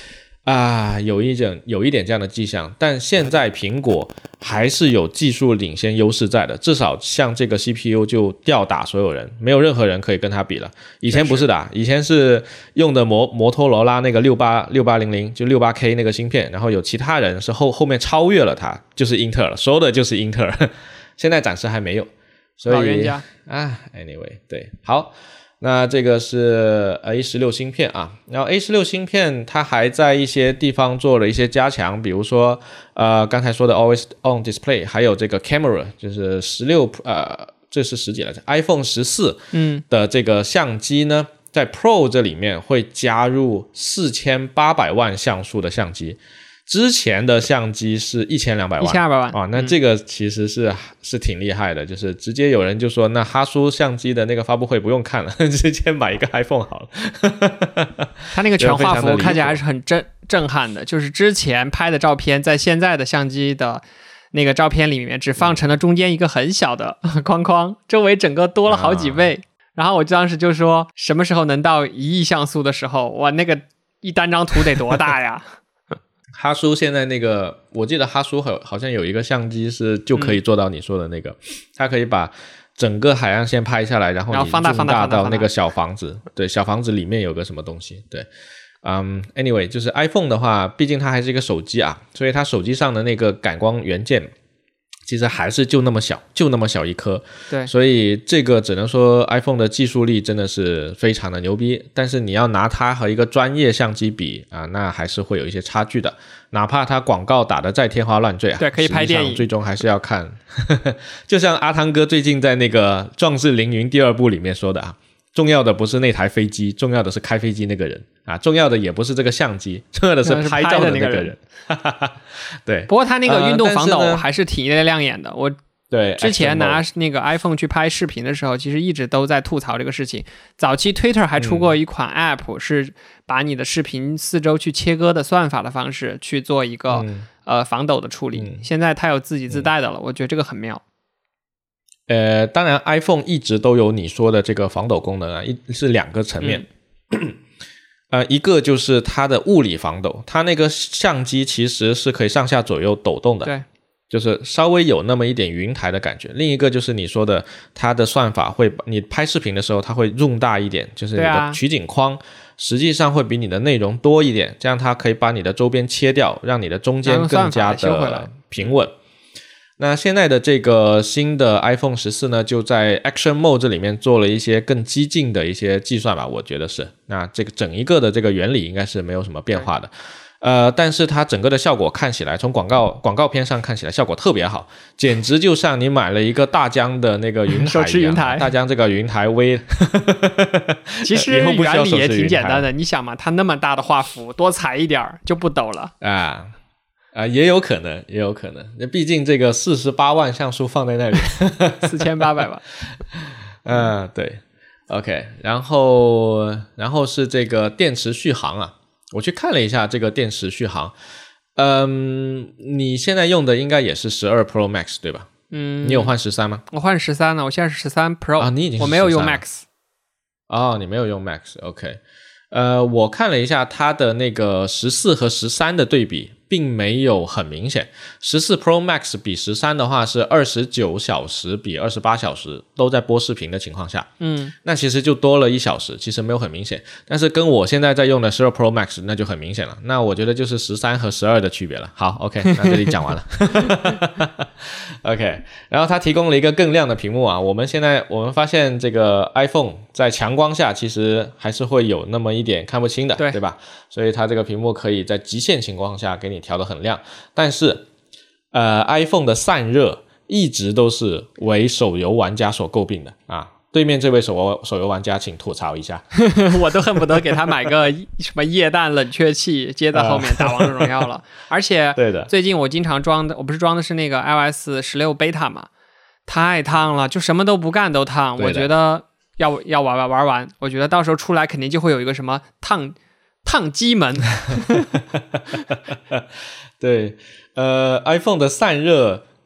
啊，有一点有一点这样的迹象，但现在苹果还是有技术领先优势在的，至少像这个 C P U 就吊打所有人，没有任何人可以跟它比了。以前不是的，以前是用的摩摩托罗拉那个六八六八零零就 六八 K 那个芯片，然后有其他人是后后面超越了它，就是英特尔，说的就是英特尔，现在暂时还没有，所以老人家啊 ，anyway 对，好。那这个是 A 十六 芯片啊，然后 A 十六 芯片它还在一些地方做了一些加强，比如说呃刚才说的 Always On Display， 还有这个 Camera， 就是十六呃这是十几来着 iPhone 十四嗯的这个相机呢，在 Pro 这里面会加入四千八百万像素的相机。之前的相机是一千两百万， 一千二百万啊，那这个其实是、嗯、是挺厉害的，就是直接有人就说，那哈苏相机的那个发布会不用看了，直接买一个 iPhone 好了。 它那个全画幅看起来还是很震震撼的，就是之前拍的照片，在现在的相机的那个照片里面，只放成了中间一个很小的框框，周围整个多了好几倍。啊、然后我当时就说，什么时候能到一亿像素的时候，哇，那个一单张图得多大呀？ 哈苏现在那个，我记得哈苏好像有一个相机是就可以做到你说的那个，嗯、它可以把整个海岸线拍下来，然后你放大到那个小房子，对，小房子里面有个什么东西，对，嗯 ，anyway， 就是 iPhone 的话，毕竟它还是一个手机啊，所以它手机上的那个感光元件。其实还是就那么小，就那么小一颗， 对， 所以这个只能说 iPhone 的技术力真的是非常的牛逼，但是你要拿它和一个专业相机比啊，那还是会有一些差距的，哪怕它广告打得再天花乱坠啊， 对，可以拍电影， 最终还是要看，就像阿汤哥最近在那个《壮志凌云》第二部里面说的啊。重要的不是那台飞机，重要的是开飞机那个人啊！重要的也不是这个相机，重要的是拍照的那个人。对， 不过他那个运动防抖还是挺亮眼的。呃、我对之前拿那个 iPhone 去拍视频的时候，其实一直都在吐槽这个事情。早期 Twitter 还出过一款 App，、嗯、是把你的视频四周去切割的算法的方式去做一个、嗯、呃防抖的处理。嗯、现在它有自己自带的了，嗯、我觉得这个很妙。 呃，当然 iPhone 一直都有你说的这个防抖功能啊，一是两个层面。嗯、呃，一个就是它的物理防抖，它那个相机其实是可以上下左右抖动的， 对， 就是稍微有那么一点云台的感觉。另一个就是你说的，它的算法会，你拍视频的时候它会 zoom 大一点，就是你的取景框实际上会比你的内容多一点，这样它可以把你的周边切掉，让你的中间更加的平稳。那现在的这个新的 iPhone 十四呢，就在 Action Mode 这里面做了一些更激进的一些计算吧，我觉得是。那这个整一个的这个原理应该是没有什么变化的。呃，但是它整个的效果看起来，从广告广告片上看起来效果特别好，简直就像你买了一个大疆的那个云台一样， 手持云台， 大疆这个云台微。 其实原理也挺简单的，你想嘛，它那么大的画幅，多裁一点就不抖了啊。啊、呃，也有可能，也有可能。毕竟这个四十八万像素放在那里， 四千八百万。 嗯、呃，对 ，OK。然后，然后是这个电池续航啊，我去看了一下这个电池续航。嗯，你现在用的应该也是十二 Pro Max 对吧？ 嗯， 你有换十三吗？ 我换十三了，我现在是十三 Pro 啊，你已经是我没有用 Max。 哦，你没有用 Max，OK。呃，我看了一下它的那个十四和十三的对比，并没有很明显。十四 Pro Max 比十三的话是二十九小时比二十八小时都在播视频的情况下， 嗯， 那其实就多了一小时，其实没有很明显。但是跟我现在在用的十二 Pro Max 那就很明显了。那我觉得就是十三和十二的区别了。好 ，OK， 那这里讲完了。OK， 然后它提供了一个更亮的屏幕啊。我们现在我们发现这个 iPhone 在强光下其实还是会有那么一点看不清的， 对, 对吧？所以它这个屏幕可以在极限情况下给你调得很亮。但是呃 iPhone 的散热一直都是为手游玩家所诟病的啊。对面这位手游手游玩家请吐槽一下。 我都恨不得给他买个什么液氮冷却器接在后面打王者荣耀了。而且对的， 最近我经常装的，我不是装的是那个 iOS 十六 beta 嘛，太烫了，就什么都不干都烫。我觉得要要玩玩玩完，我觉得到时候出来肯定就会有一个什么烫烫机门。 对，呃 iPhone 的散热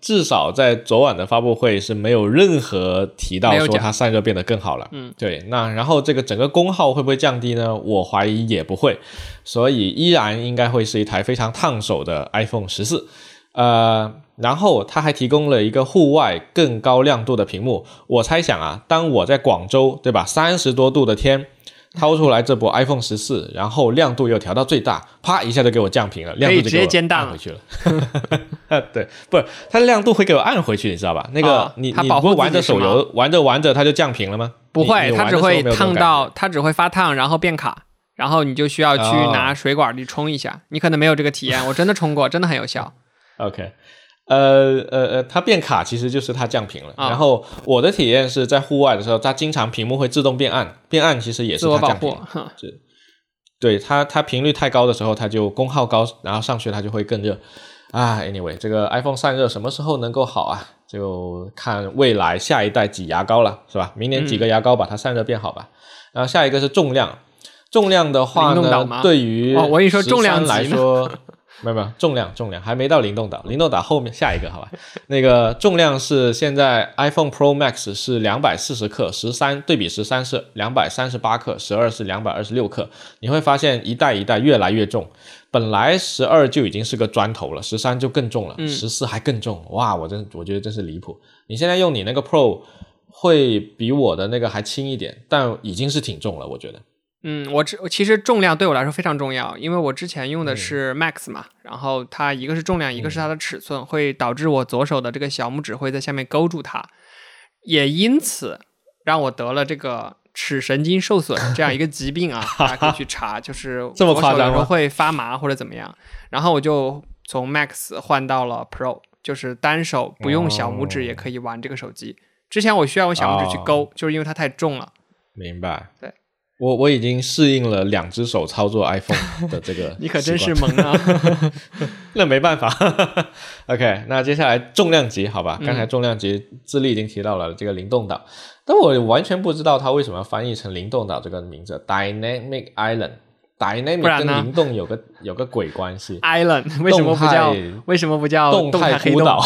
至少在昨晚的发布会是没有任何提到说它散热变得更好了。 嗯， 对。那然后这个整个功耗会不会降低呢？我怀疑也不会，所以依然应该会是一台非常烫手的 iPhone 十四。呃，然后它还提供了一个户外更高亮度的屏幕。我猜想啊，当我在广州，对吧，三十多度的天，掏出来这部 iPhone 十四，然后亮度又调到最大，啪一下就给我降屏了，亮度就给我按回去了。对，不是它的亮度会给我按回去，你知道吧？那个、哦、你你不会玩着手游玩着玩着它就降屏了吗？ 不会，它只会烫到，它只会发烫，然后变卡，然后你就需要去拿水管去冲一下。哦、你可能没有这个体验，我真的冲过，真的很有效。 OK。呃呃呃，它变卡其实就是它降屏了、哦。然后我的体验是在户外的时候，它经常屏幕会自动变暗，变暗其实也是它降屏。是，对它它频率太高的时候，它就功耗高，然后上去它就会更热。啊 ，anyway， 这个 iPhone 散热什么时候能够好啊？就看未来下一代挤牙膏了，是吧？明年挤个牙膏把它散热变好吧。嗯、然后下一个是重量，重量的话呢，对于哦，我跟你说重量来说。没有没有，重量重量还没到灵动岛，灵动岛后面下一个好吧。那个重量是现在 iPhone Pro Max 是两百四十克，十三对比十三是两百三十八克，十二是两百二十六克。你会发现一代一代越来越重，本来十二就已经是个砖头了，十三就更重了，十四还更重。哇，我真我觉得真是离谱。你现在用你那个 Pro 会比我的那个还轻一点，但已经是挺重了，我觉得。 嗯，我其实重量对我来说非常重要，因为我之前用的是 Max 嘛，嗯、然后它一个是重量，一个是它的尺寸，嗯、会导致我左手的这个小拇指会在下面勾住它，也因此让我得了这个尺神经受损这样一个疾病啊，大家可以去查，就是这么夸张吗？ 我手有时候会发麻或者怎么样，然后我就从 Max 换到了 Pro， 就是单手不用小拇指也可以玩这个手机。哦、之前我需要用小拇指去勾，哦、就是因为它太重了。 明白。 对。 我我已经适应了两只手操作 iPhone 的这个你可真是萌啊。 那没办法。OK， 那接下来重量级好吧，刚才重量级智利已经提到了这个灵动岛、嗯、但我完全不知道它为什么要翻译成灵动岛这个名字 Dynamic Island。 Dynamic 跟灵动有个有个鬼关系。 Island 为什么不叫为什么不叫动态孤岛？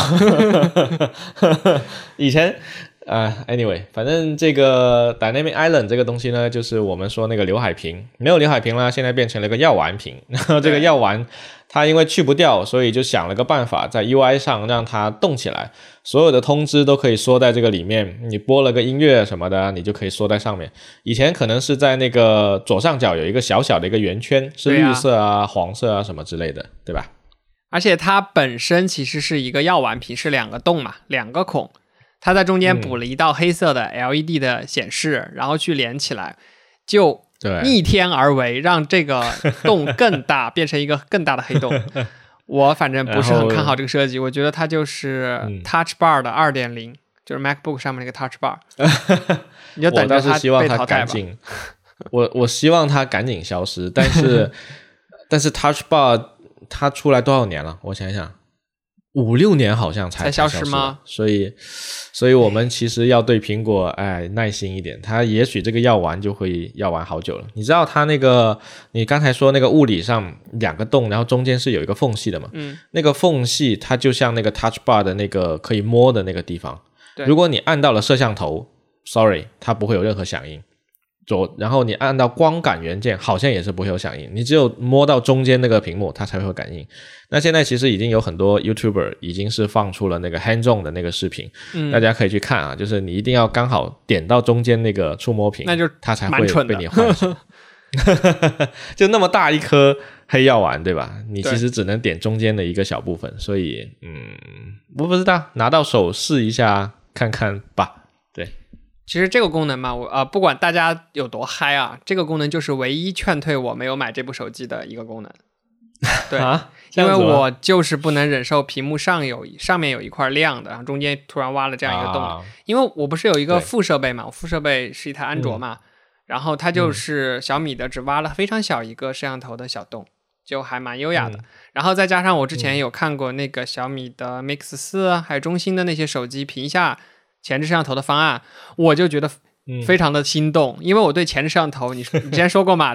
以前呃、uh, anyway， 反正这个 Dynamic Island 这个东西呢，就是我们说那个刘海屏，没有刘海屏啦，现在变成了个药丸屏。然后这个药丸它因为去不掉，所以就想了个办法，在 U I 上让它动起来，所有的通知都可以缩在这个里面，你播了个音乐什么的，你就可以缩在上面。以前可能是在那个左上角有一个小小的一个圆圈，是绿色啊、啊黄色啊什么之类的，对吧？ 而且它本身其实是一个药丸屏，是两个洞嘛，两个孔。它在中间补了一道黑色的 L E D 的显示、嗯、然后去连起来，就逆天而为，让这个洞更大，变成一个更大的黑洞。我反正不是很看好这个设计，我觉得它就是 Touch Bar 的 二点零、嗯、就是 MacBook 上面那个 Touch Bar。 你就等着它被淘汰吧。 我我希望它赶紧消失，但是但是 Touch Bar 它出来多少年了？我想想，五六年好像才才消失吗？ 所以，所以我们其实要对苹果哎耐心一点，它也许这个药丸就会要玩好久了。你知道它那个，你刚才说那个物理上两个洞，然后中间是有一个缝隙的嘛？ 嗯， 那个缝隙它就像那个 Touch Bar 的那个可以摸的那个地方。如果你按到了摄像头 ，sorry， 它不会有任何响应。左，然后你按到光感元件，好像也是不会有响应，你只有摸到中间那个屏幕，它才会有感应。那现在其实已经有很多 YouTuber 已经是放出了那个 hands-on 的那个视频、嗯，大家可以去看啊，就是你一定要刚好点到中间那个触摸屏， 那就它才会被你唤醒。就那么大一颗黑药丸，对吧？你其实只能点中间的一个小部分，所以嗯，我不知道，拿到手试一下看看吧。对。 其实这个功能嘛，我呃不管大家有多嗨啊，这个功能就是唯一劝退我没有买这部手机的一个功能。对， 啊、 因为我就是不能忍受屏幕上有上面有一块亮的，然后中间突然挖了这样一个洞。啊、因为我不是有一个副设备嘛，我副设备是一台安卓嘛，然后它就是小米的，只挖了非常小一个摄像头的小洞，就还蛮优雅的。嗯、然后再加上我之前有看过那个小米的 Mix 四，还有中兴的那些手机屏下前置摄像头的方案，我就觉得非常的心动，嗯、因为我对前置摄像头，你你之前说过嘛，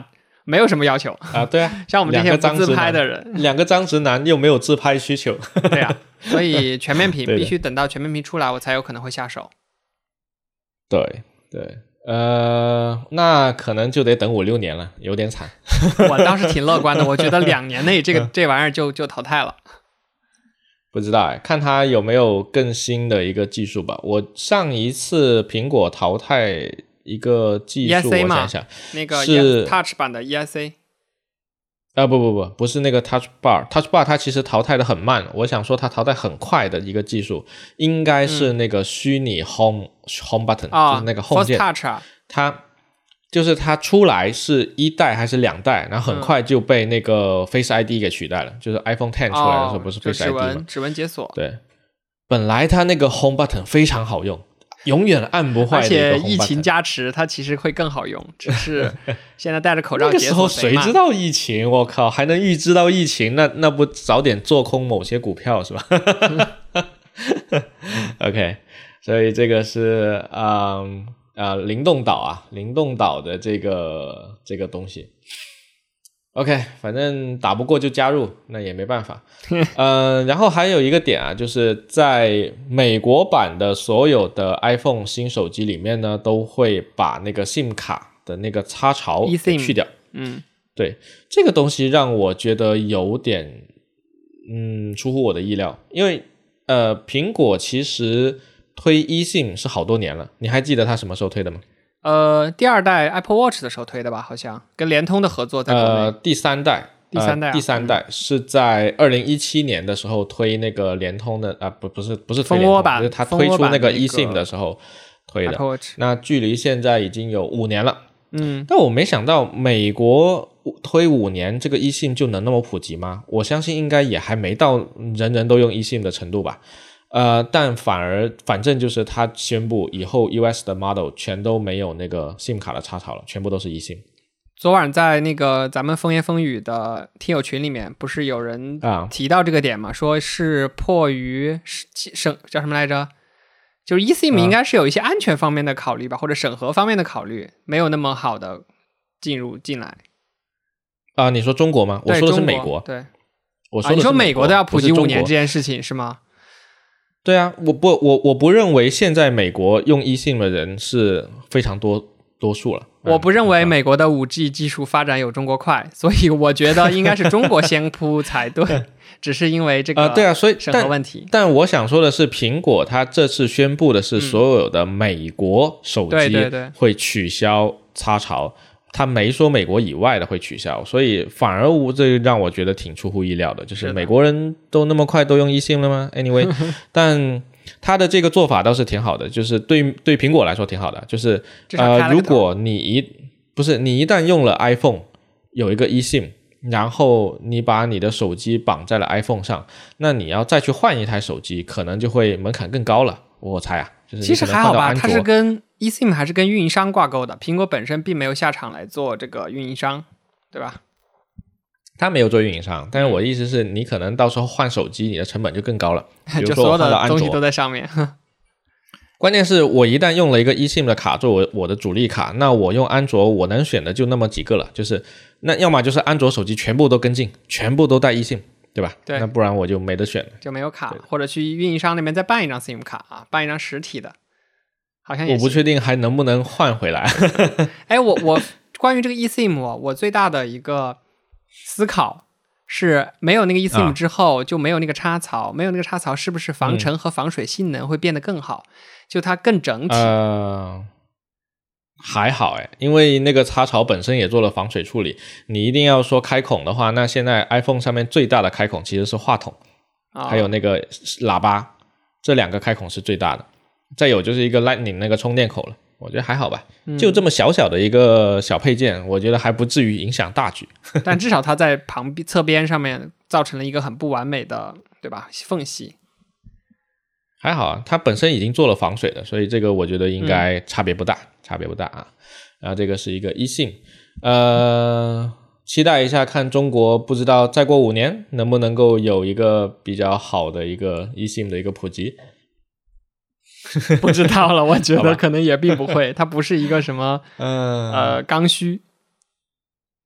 没有什么要求啊。对啊， 像我们这些不自拍的人， 两个张直男又没有自拍需求。 对啊，所以全面屏必须等到全面屏出来，我才有可能会下手。 对对，呃，那可能就得等五六年了，有点惨。 我倒是挺乐观的，我觉得两年内这个这玩意儿就就淘汰了。 不知道哎，看它有没有更新的一个技术吧。我上一次苹果淘汰一个技术， E S A 我想想， 那个是 Touch 版的 E S A。 啊不不不，不是那个 Touch Bar，Touch Bar 它其实淘汰的很慢，我想说它淘汰很快的一个技术，应该是那个虚拟 Home、嗯、Home Button，、哦、就是那个 Home 键， Touch 啊， 它就是它出来是一代还是两代，然后很快就被那个 Face I D 给取代了，嗯、就是 iPhone X 出来的时候不是 Face I D 吗？ 指纹指纹解锁。 对，本来它那个 Home Button 非常好用。永远按不坏的一个 Home Button， 而且疫情加持它其实会更好用，只是现在戴着口罩解锁。 那个时候谁知道疫情，我靠，还能预知到疫情，那那不早点做空某些股票是吧？OK， 所以这个是嗯呃灵动岛啊，灵动岛的这个这个东西。OK， 反正打不过就加入，那也没办法。呃，然后还有一个点啊，就是在美国版的所有的 iPhone 新手机里面呢，都会把那个 SIM 卡的那个插槽给去掉。 嗯， 对，这个东西让我觉得有点嗯出乎我的意料，因为呃，苹果其实推 eSIM 是好多年了，你还记得它什么时候推的吗？ 呃，第二代 Apple Watch 的时候推的吧，好像跟联通的合作在国内。 呃，第三代， 第三代、啊呃，第三代是在二零一七年的时候推那个联通的啊、呃，不不是不是推联通，就是它推出那个 eSIM 的时候推的。 Apple Watch。 那距离现在已经有五年了。 嗯， 但我没想到美国推五年这个 eSIM 就能那么普及吗？我相信应该也还没到人人都用 eSIM 的程度吧。呃，但反而反正就是他宣布以后 U S 的 model 全都没有那个 SIM 卡的插槽了，全部都是 eSIM。 昨晚在那个咱们风言风语的听友群里面，不是有人提到这个点吗？啊、说是迫于省叫什么来着？就是 eSIM 应该是有一些安全方面的考虑吧，啊、或者审核方面的考虑，没有那么好的进入进来。 啊，你说中国吗？我说的是美国。 对， 我说的是美国、啊、 你说美国都要普及五年这件事情是吗？ 对啊，我不我我不认为现在美国用 eSIM 的人是非常多多数了。 我不认为美国的 五 G 技术发展有中国快，所以我觉得应该是中国先铺才对。只是因为这个、 呃、对啊，所以审核问题。 但, 但我想说的是，苹果它这次宣布的是所有的美国手机会取消插槽。 对对对， 他没说美国以外的会取消，所以反而这让我觉得挺出乎意料的，就是美国人都那么快都用 eSIM 了吗 ？Anyway， 但他的这个做法倒是挺好的，就是对对苹果来说挺好的，就是呃，如果你一不是你一旦用了 iPhone 有一个 eSIM， 然后你把你的手机绑在了 iPhone 上，那你要再去换一台手机，可能就会门槛更高了，我猜啊。就是、 其实还好吧，它是跟 eSIM 还是跟运营商挂钩的，苹果本身并没有下场来做这个运营商，对吧？ 他没有做运营商，但是我的意思是你可能到时候换手机，你的成本就更高了。比如说我换到安卓， 就所有的东西都在上面。 关键是我一旦用了一个 eSIM 的卡作为我的主力卡，那我用安卓我能选的就那么几个了，就是那要么就是安卓手机全部都跟进，全部都带 eSIM。对吧？ 对， 那不然我就没得选了， 就没有卡，或者去运营商那边再办一张 SIM 卡啊，办一张实体的，好像也我不确定还能不能换回来。 哎，我我关于这个 eSIM， 我最大的一个思考是，没有那个 eSIM 之后、啊、就没有那个插槽，没有那个插槽，是不是防尘和防水性能会变得更好？嗯、就它更整体。 呃还好诶，因为那个插槽本身也做了防水处理。你一定要说开孔的话，那现在 iPhone 上面最大的开孔其实是话筒、哦、还有那个喇叭，这两个开孔是最大的。再有就是一个 Lightning 那个充电口了，我觉得还好吧、嗯、就这么小小的一个小配件，我觉得还不至于影响大局。 但至少它在旁边侧边上面造成了一个很不完美的，对吧，缝隙。 还好啊，它本身已经做了防水的，所以这个我觉得应该差别不大、嗯、差别不大啊。然后这个是一个 eSIM， 呃，期待一下看中国不知道再过五年能不能够有一个比较好的一个 eSIM 的一个普及。 不知道了，我觉得可能也并不会，它不是一个什么、嗯、呃刚需。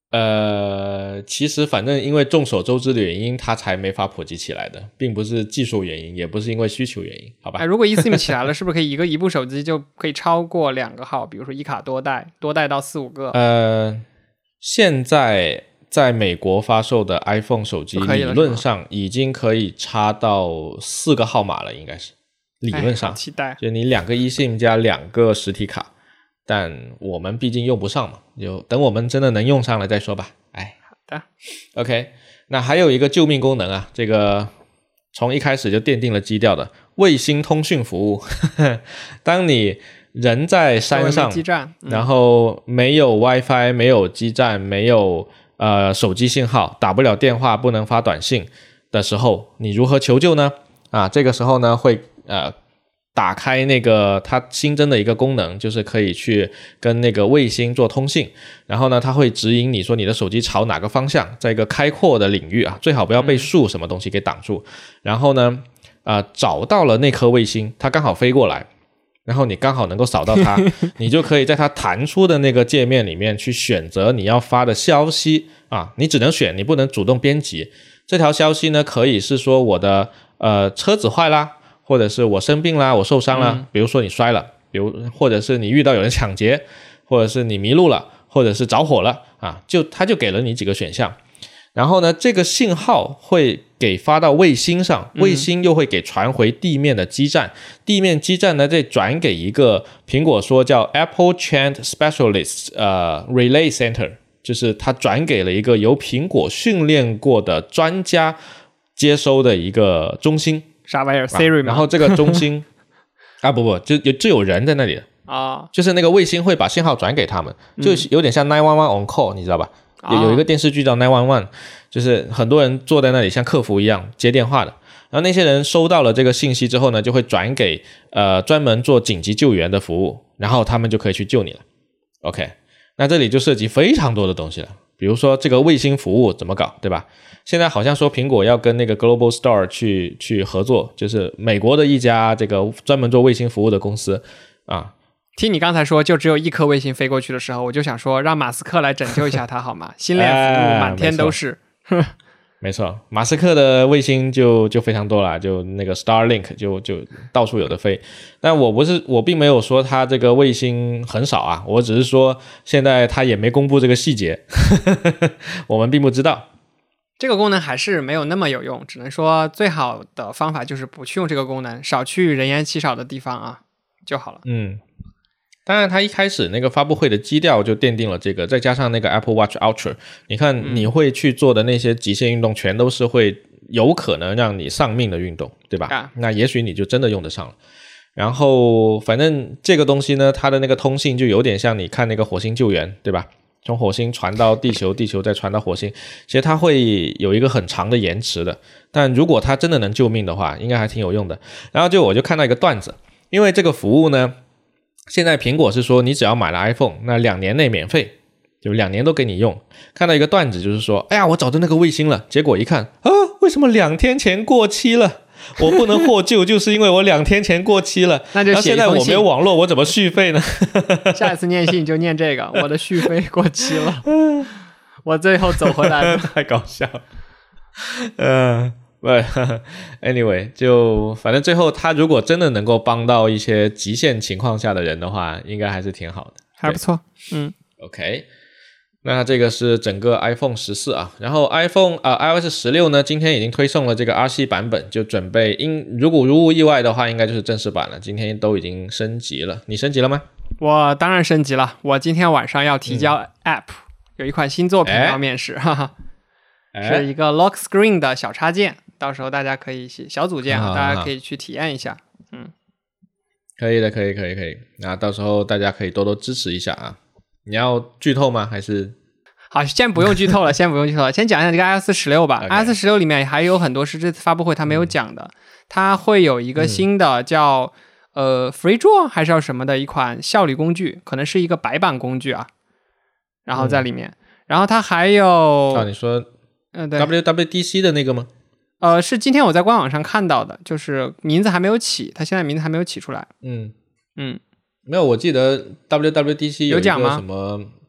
呃，其实反正因为众所周知的原因，它才没法普及起来的，并不是技术原因，也不是因为需求原因，好吧？ 哎，如果 eSIM 起来了，是不是可以一个一部手机就可以超过两个号？比如说一卡多带，多带到四五个？ 呃，现在在美国发售的 iPhone 手机理论上已经可以插到四个号码了，应该是理论上。 哎，好期待！ 就你两个 eSIM 加两个实体卡。但我们毕竟用不上嘛，就等我们真的能用上了再说吧。哎， 好的 ，OK。那还有一个救命功能啊，这个从一开始就奠定了基调的卫星通讯服务。当你人在山上， 基站嗯、然后没有 WiFi， 没有基站，没有呃手机信号，打不了电话，不能发短信的时候，你如何求救呢？啊，这个时候呢会呃。打开那个它新增的一个功能，就是可以去跟那个卫星做通信，然后呢它会指引你说你的手机朝哪个方向，在一个开阔的领域啊，最好不要被树什么东西给挡住、嗯、然后呢呃找到了那颗卫星，它刚好飞过来，然后你刚好能够扫到它你就可以在它弹出的那个界面里面去选择你要发的消息啊，你只能选，你不能主动编辑。这条消息呢可以是说我的呃车子坏啦，或者是我生病啦，我受伤啦、嗯、比如说你摔了，比如或者是你遇到有人抢劫，或者是你迷路了，或者是着火了啊，就他就给了你几个选项。然后呢这个信号会给发到卫星上，卫星又会给传回地面的基站、嗯、地面基站呢再转给一个苹果说叫 Apple Chant Specialist 呃 Relay Center， 就是他转给了一个由苹果训练过的专家接收的一个中心。 啥玩意儿 Siri 吗？ 然后这个中心啊不不就有就有人在那里的啊， 就是那个卫星会把信号转给他们，就有点像九一一 on call， 你知道吧？有有一个电视剧叫九一一，就是很多人坐在那里像客服一样接电话的，然后那些人收到了这个信息之后呢，就会转给呃专门做紧急救援的服务，然后他们就可以去救你了。OK， 那这里就涉及非常多的东西了，比如说这个卫星服务怎么搞，对吧？现在好像说苹果要跟那个 Global Star 去去合作，就是美国的一家这个专门做卫星服务的公司啊。 听你刚才说就只有一颗卫星飞过去的时候，我就想说让马斯克来拯救一下它好吗？星链服务满天都是。 哎、没错，马斯克的卫星就就非常多了，就那个 Starlink 就就到处有的飞。但我不是我并没有说他这个卫星很少啊，我只是说现在他也没公布这个细节，我们并不知道。 这个功能还是没有那么有用，只能说最好的方法就是不去用这个功能，少去人烟稀少的地方啊就好了。 嗯，当然他一开始那个发布会的基调就奠定了这个，再加上那个 Apple Watch Ultra， 你看你会去做的那些极限运动全都是会有可能让你丧命的运动，对吧、啊、那也许你就真的用得上了。然后反正这个东西呢，它的那个通信就有点像你看那个火星救援，对吧？从火星传到地球，地球再传到火星，其实它会有一个很长的延迟的，但如果它真的能救命的话，应该还挺有用的。然后就我就看到一个段子，因为这个服务呢，现在苹果是说你只要买了 iPhone， 那两年内免费，就两年都给你用。看到一个段子就是说，哎呀，我找到那个卫星了，结果一看啊，为什么两天前过期了？我不能获救，就是因为我两天前过期了。 那就写一封信。 现在我没有网络，我怎么续费呢？ 下一次念信就念这个，我的续费过期了，我最后走回来了。 太搞笑了。嗯、呃、，anyway， 就反正最后他如果真的能够帮到一些极限情况下的人的话，应该还是挺好的， 还不错。嗯 ，OK。那这个是整个 iPhone 十四啊，然后 iPhone 啊、呃、iOS 十六呢，今天已经推送了这个 R C 版本，就准备因如果如无意外的话，应该就是正式版了。今天都已经升级了，你升级了吗？ 我当然升级了，我今天晚上要提交 App，、嗯、有一款新作品要面试，哈哈，是一个 Lock Screen 的小插件，到时候大家可以小组件啊，大家可以去体验一下。嗯， 可以的，可以，可以，可以。那到时候大家可以多多支持一下啊。你要剧透吗？还是好，先不用剧透了，先不用剧透了，先讲一下这个 iOS 十六吧。Okay. iOS 十六里面还有很多是这次发布会它没有讲的，嗯、它会有一个新的叫、嗯、呃 Free Draw 还是叫什么的一款效率工具，可能是一个白板工具啊。然后在里面，嗯、然后它还有啊，你说嗯、呃、对 W W D C 的那个吗？ 呃，是今天我在官网上看到的，就是名字还没有起，它现在名字还没有起出来。 嗯嗯。 没有，我记得 W W D C 有一个什么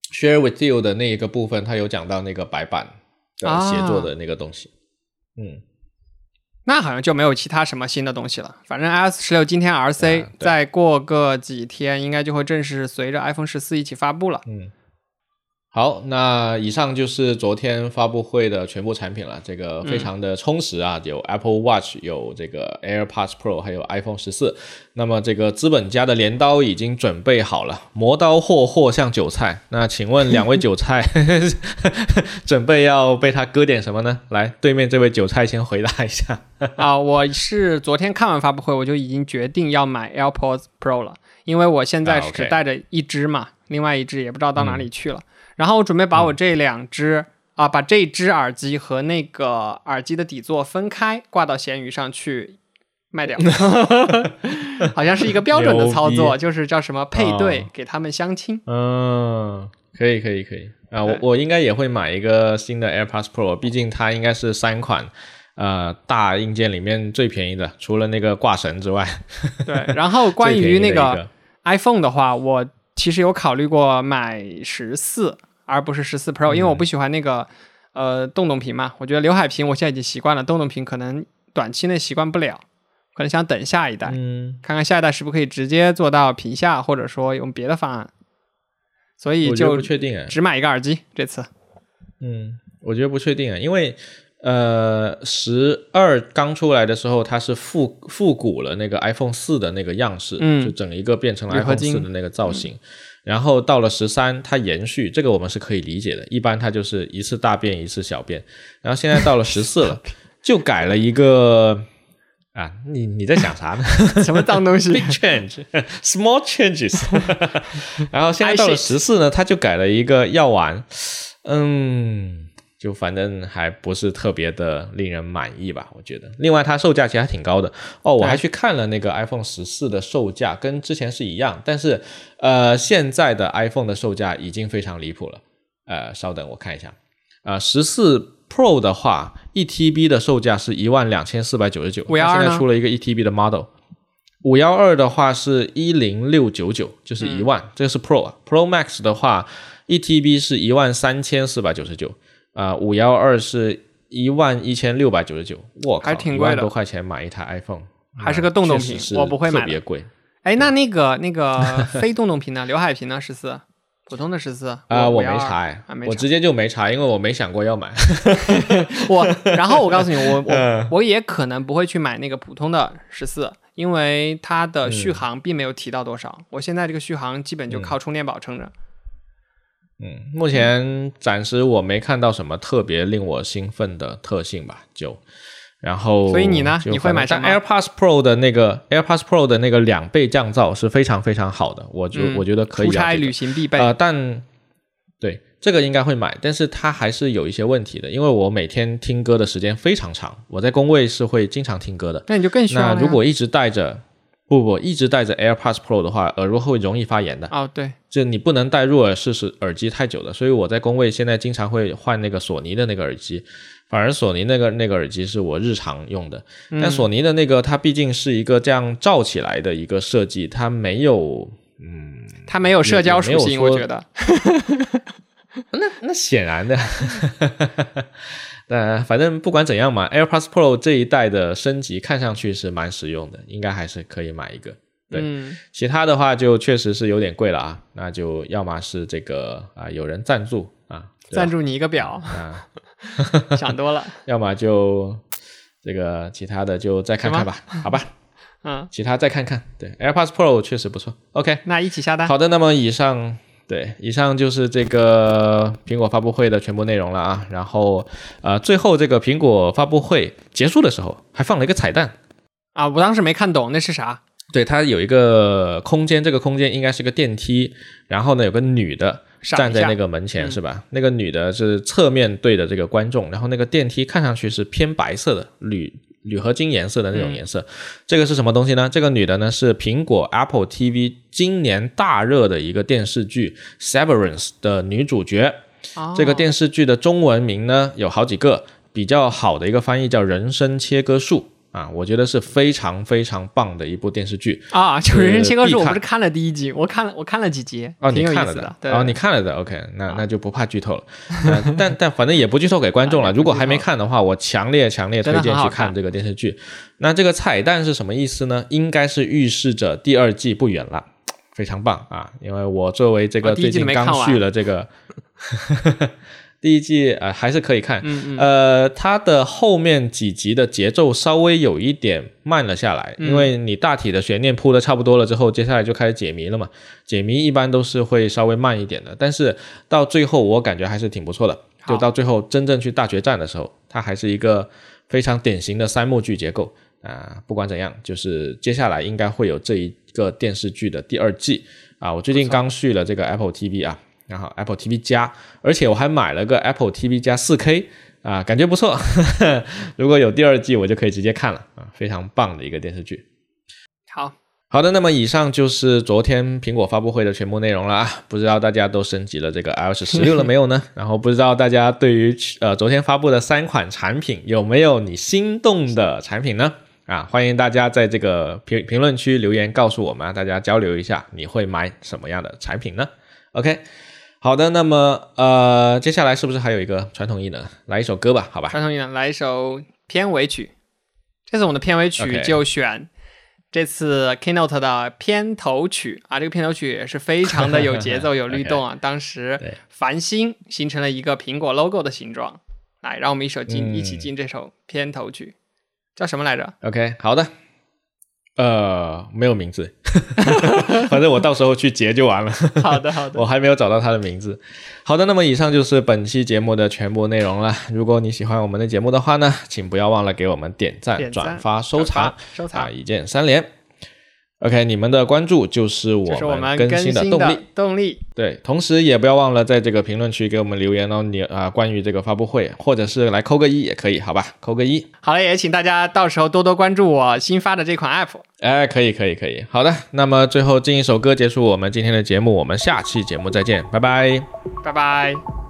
Share with you 的那一个部分，它有讲到那个白板的协作的那个东西。啊、嗯， 那好像就没有其他什么新的东西了。反正 iOS 十六今天 R C，、啊、再过个几天应该就会正式随着 iPhone 十四一起发布了。 嗯。好，那以上就是昨天发布会的全部产品了，这个非常的充实啊、嗯、有 Apple Watch， 有这个 AirPods Pro， 还有 iPhone 十四。那么这个资本家的镰刀已经准备好了，磨刀霍霍像韭菜。那请问两位韭菜准备要被他割点什么呢？来，对面这位韭菜先回答一下。 啊，我是昨天看完发布会我就已经决定要买 AirPods Pro 了，因为我现在只带着一只嘛、啊 okay 另外一只也不知道到哪里去了、嗯、然后我准备把我这两只、嗯、啊，把这只耳机和那个耳机的底座分开挂到闲鱼上去卖掉好像是一个标准的操作，就是叫什么配对、哦、给他们相亲。 嗯，可以可以可以啊，我我应该也会买一个新的 AirPods Pro， 毕竟它应该是三款呃大硬件里面最便宜的，除了那个挂绳之外对，然后关于那个 iPhone 的话，我其实有考虑过买十四而不是十四 Pro、嗯、因为我不喜欢那个呃洞洞屏嘛，我觉得刘海屏我现在已经习惯了，洞洞屏可能短期内习惯不了，可能想等下一代、嗯、看看下一代是不是可以直接做到屏下，或者说用别的方案，所以就不确定只买一个耳机这次。 嗯，我觉得不确定啊，因为呃，十二刚出来的时候，它是复复古了那个 iPhone 四的那个样式，嗯，就整一个变成了 iPhone 四的那个造型。嗯、然后到了十三，它延续，这个我们是可以理解的，一般它就是一次大变一次小变。然后现在到了十四了，就改了一个啊，你你在想啥呢？ 什么脏东西 ？Big change, small changes 。然后现在到了十四呢，它就改了一个药丸，嗯。就反正还不是特别的令人满意吧，我觉得。另外它售价其实还挺高的哦，我还去看了那个 iPhone 十四的售价，跟之前是一样，但是呃，现在的 iPhone 的售价已经非常离谱了。呃，稍等我看一下，呃，十四 Pro 的话 一 T B 的售价是一万两千四百九十九， 它现在出了一个 一 T B 的 model。五一二的话是一零六九九，就是一万、嗯、这个是 Pro 啊。 Pro Max 的话 一 T B 是一万三千四百九十九，啊、呃，五一二是一万一千六百九十九，我靠， 还挺贵的， 一万多块钱买一台 iPhone， 还是个洞洞屏，我不会买， 特别贵。 哎，那那个那个非洞洞屏呢？刘海屏呢？十四，普通的十四啊、 呃，我没查哎、啊，我直接就没查，因为我没想过要买。 我，然后我告诉你，我我我也可能不会去买那个普通的十四，因为它的续航并没有提到多少，嗯、我现在这个续航基本就靠充电宝撑着。嗯嗯，目前暂时我没看到什么特别令我兴奋的特性吧，就然后所以你呢？你会买什么 ？AirPods Pro 的那个 AirPods Pro 的那个两倍降噪是非常非常好的，我就、嗯、我觉得可以。 出差旅行必备。 呃，但对这个应该会买，但是它还是有一些问题的，因为我每天听歌的时间非常长，我在工位是会经常听歌的。 那你就更需要。 那如果一直带着。不不，一直戴着 AirPods Pro 的话，耳朵会容易发炎的。 哦，对， 就你不能戴入耳式耳机太久了，所以我在工位现在经常会换那个索尼的那个耳机，反而索尼那个那个耳机是我日常用的。嗯、但索尼的那个它毕竟是一个这样罩起来的一个设计，它没有，嗯， 它没有社交属性，我觉得。 那那显然的。呃，反正不管怎样嘛 AirPods Pro 这一代的升级看上去是蛮实用的，应该还是可以买一个。对、嗯、其他的话就确实是有点贵了啊，那就要么是这个啊有人赞助啊， 赞助你一个表啊想多了， 要么就这个其他的就再看看吧，好吧， 嗯， 其他再看看。对 AirPods Pro 确实不错。 OK， 那一起下单。 好的，那么以上对，以上就是这个苹果发布会的全部内容了啊。然后呃，最后这个苹果发布会结束的时候还放了一个彩蛋啊，我当时没看懂那是啥。 对，它有一个空间，这个空间应该是个电梯，然后呢有个女的站在那个门前是吧、嗯、那个女的是侧面对着这个观众，然后那个电梯看上去是偏白色的，铝铝合金颜色的那种颜色、嗯、这个是什么东西呢？这个女的呢是苹果 Apple T V 今年大热的一个电视剧 Severance 的女主角、哦、这个电视剧的中文名呢有好几个，比较好的一个翻译叫人生切割术啊，我觉得是非常非常棒的一部电视剧啊。就人人切割术我不是看了第一集，我看了我看了几集， 哦， 挺有意思的。 你看了的， 对哦，你看了的 ，OK， 那那就不怕剧透了。呃、但但反正也不剧透给观众了。如果还没看的话，我强烈强烈推荐去看这个电视剧。那这个彩蛋是什么意思呢？应该是预示着第二季不远了，非常棒啊！因为我作为这个最近刚续了这个。第一季呃还是可以看， 嗯嗯呃，它的后面几集的节奏稍微有一点慢了下来， 嗯、 因为你大体的悬念铺的差不多了之后，接下来就开始解谜了嘛。解谜一般都是会稍微慢一点的，但是到最后我感觉还是挺不错的。就到最后真正去大决战的时候，它还是一个非常典型的三幕剧结构啊、呃。不管怎样，就是接下来应该会有这一个电视剧的第二季啊。我最近刚续了这个 Apple T V 啊。然后 Apple T V 加，而且我还买了个 Apple T V 加 四 K 啊，感觉不错。如果有第二季，我就可以直接看了啊，非常棒的一个电视剧。 好好的，那么以上就是昨天苹果发布会的全部内容了啊。不知道大家都升级了这个 iOS 十六了没有呢？然后不知道大家对于呃昨天发布的三款产品有没有你心动的产品呢？啊，欢迎大家在这个评评论区留言告诉我们，大家交流一下，你会买什么样的产品呢 ？OK。好的，那么呃，接下来是不是还有一个传统艺能？来一首歌吧，好吧？ 传统艺能，来一首片尾曲。这次我们的片尾曲就选这次 Keynote 的片头曲啊，这个片头曲也是非常的有节奏、有律动啊。okay, 当时繁星形成了一个苹果 logo 的形状。来，让我们一首进、嗯、一起进这首片头曲，叫什么来着 ？OK， 好的。呃，没有名字，反正我到时候去截就完了。 好的，好的， 我还没有找到它的名字。好的，那么以上就是本期节目的全部内容了。如果你喜欢我们的节目的话呢，请不要忘了给我们点赞、 点赞转发、收藏， 收藏啊，一键三连。OK， 你们的关注就是我们更新的动力。 就是、动力对，同时也不要忘了在这个评论区给我们留言哦，你啊关于这个发布会，或者是来扣个一也可以，好吧？扣个一。 好了，也请大家到时候多多关注我新发的这款 app。 哎，可以，可以，可以。好的，那么最后进一首歌结束我们今天的节目，我们下期节目再见，拜拜， 拜拜。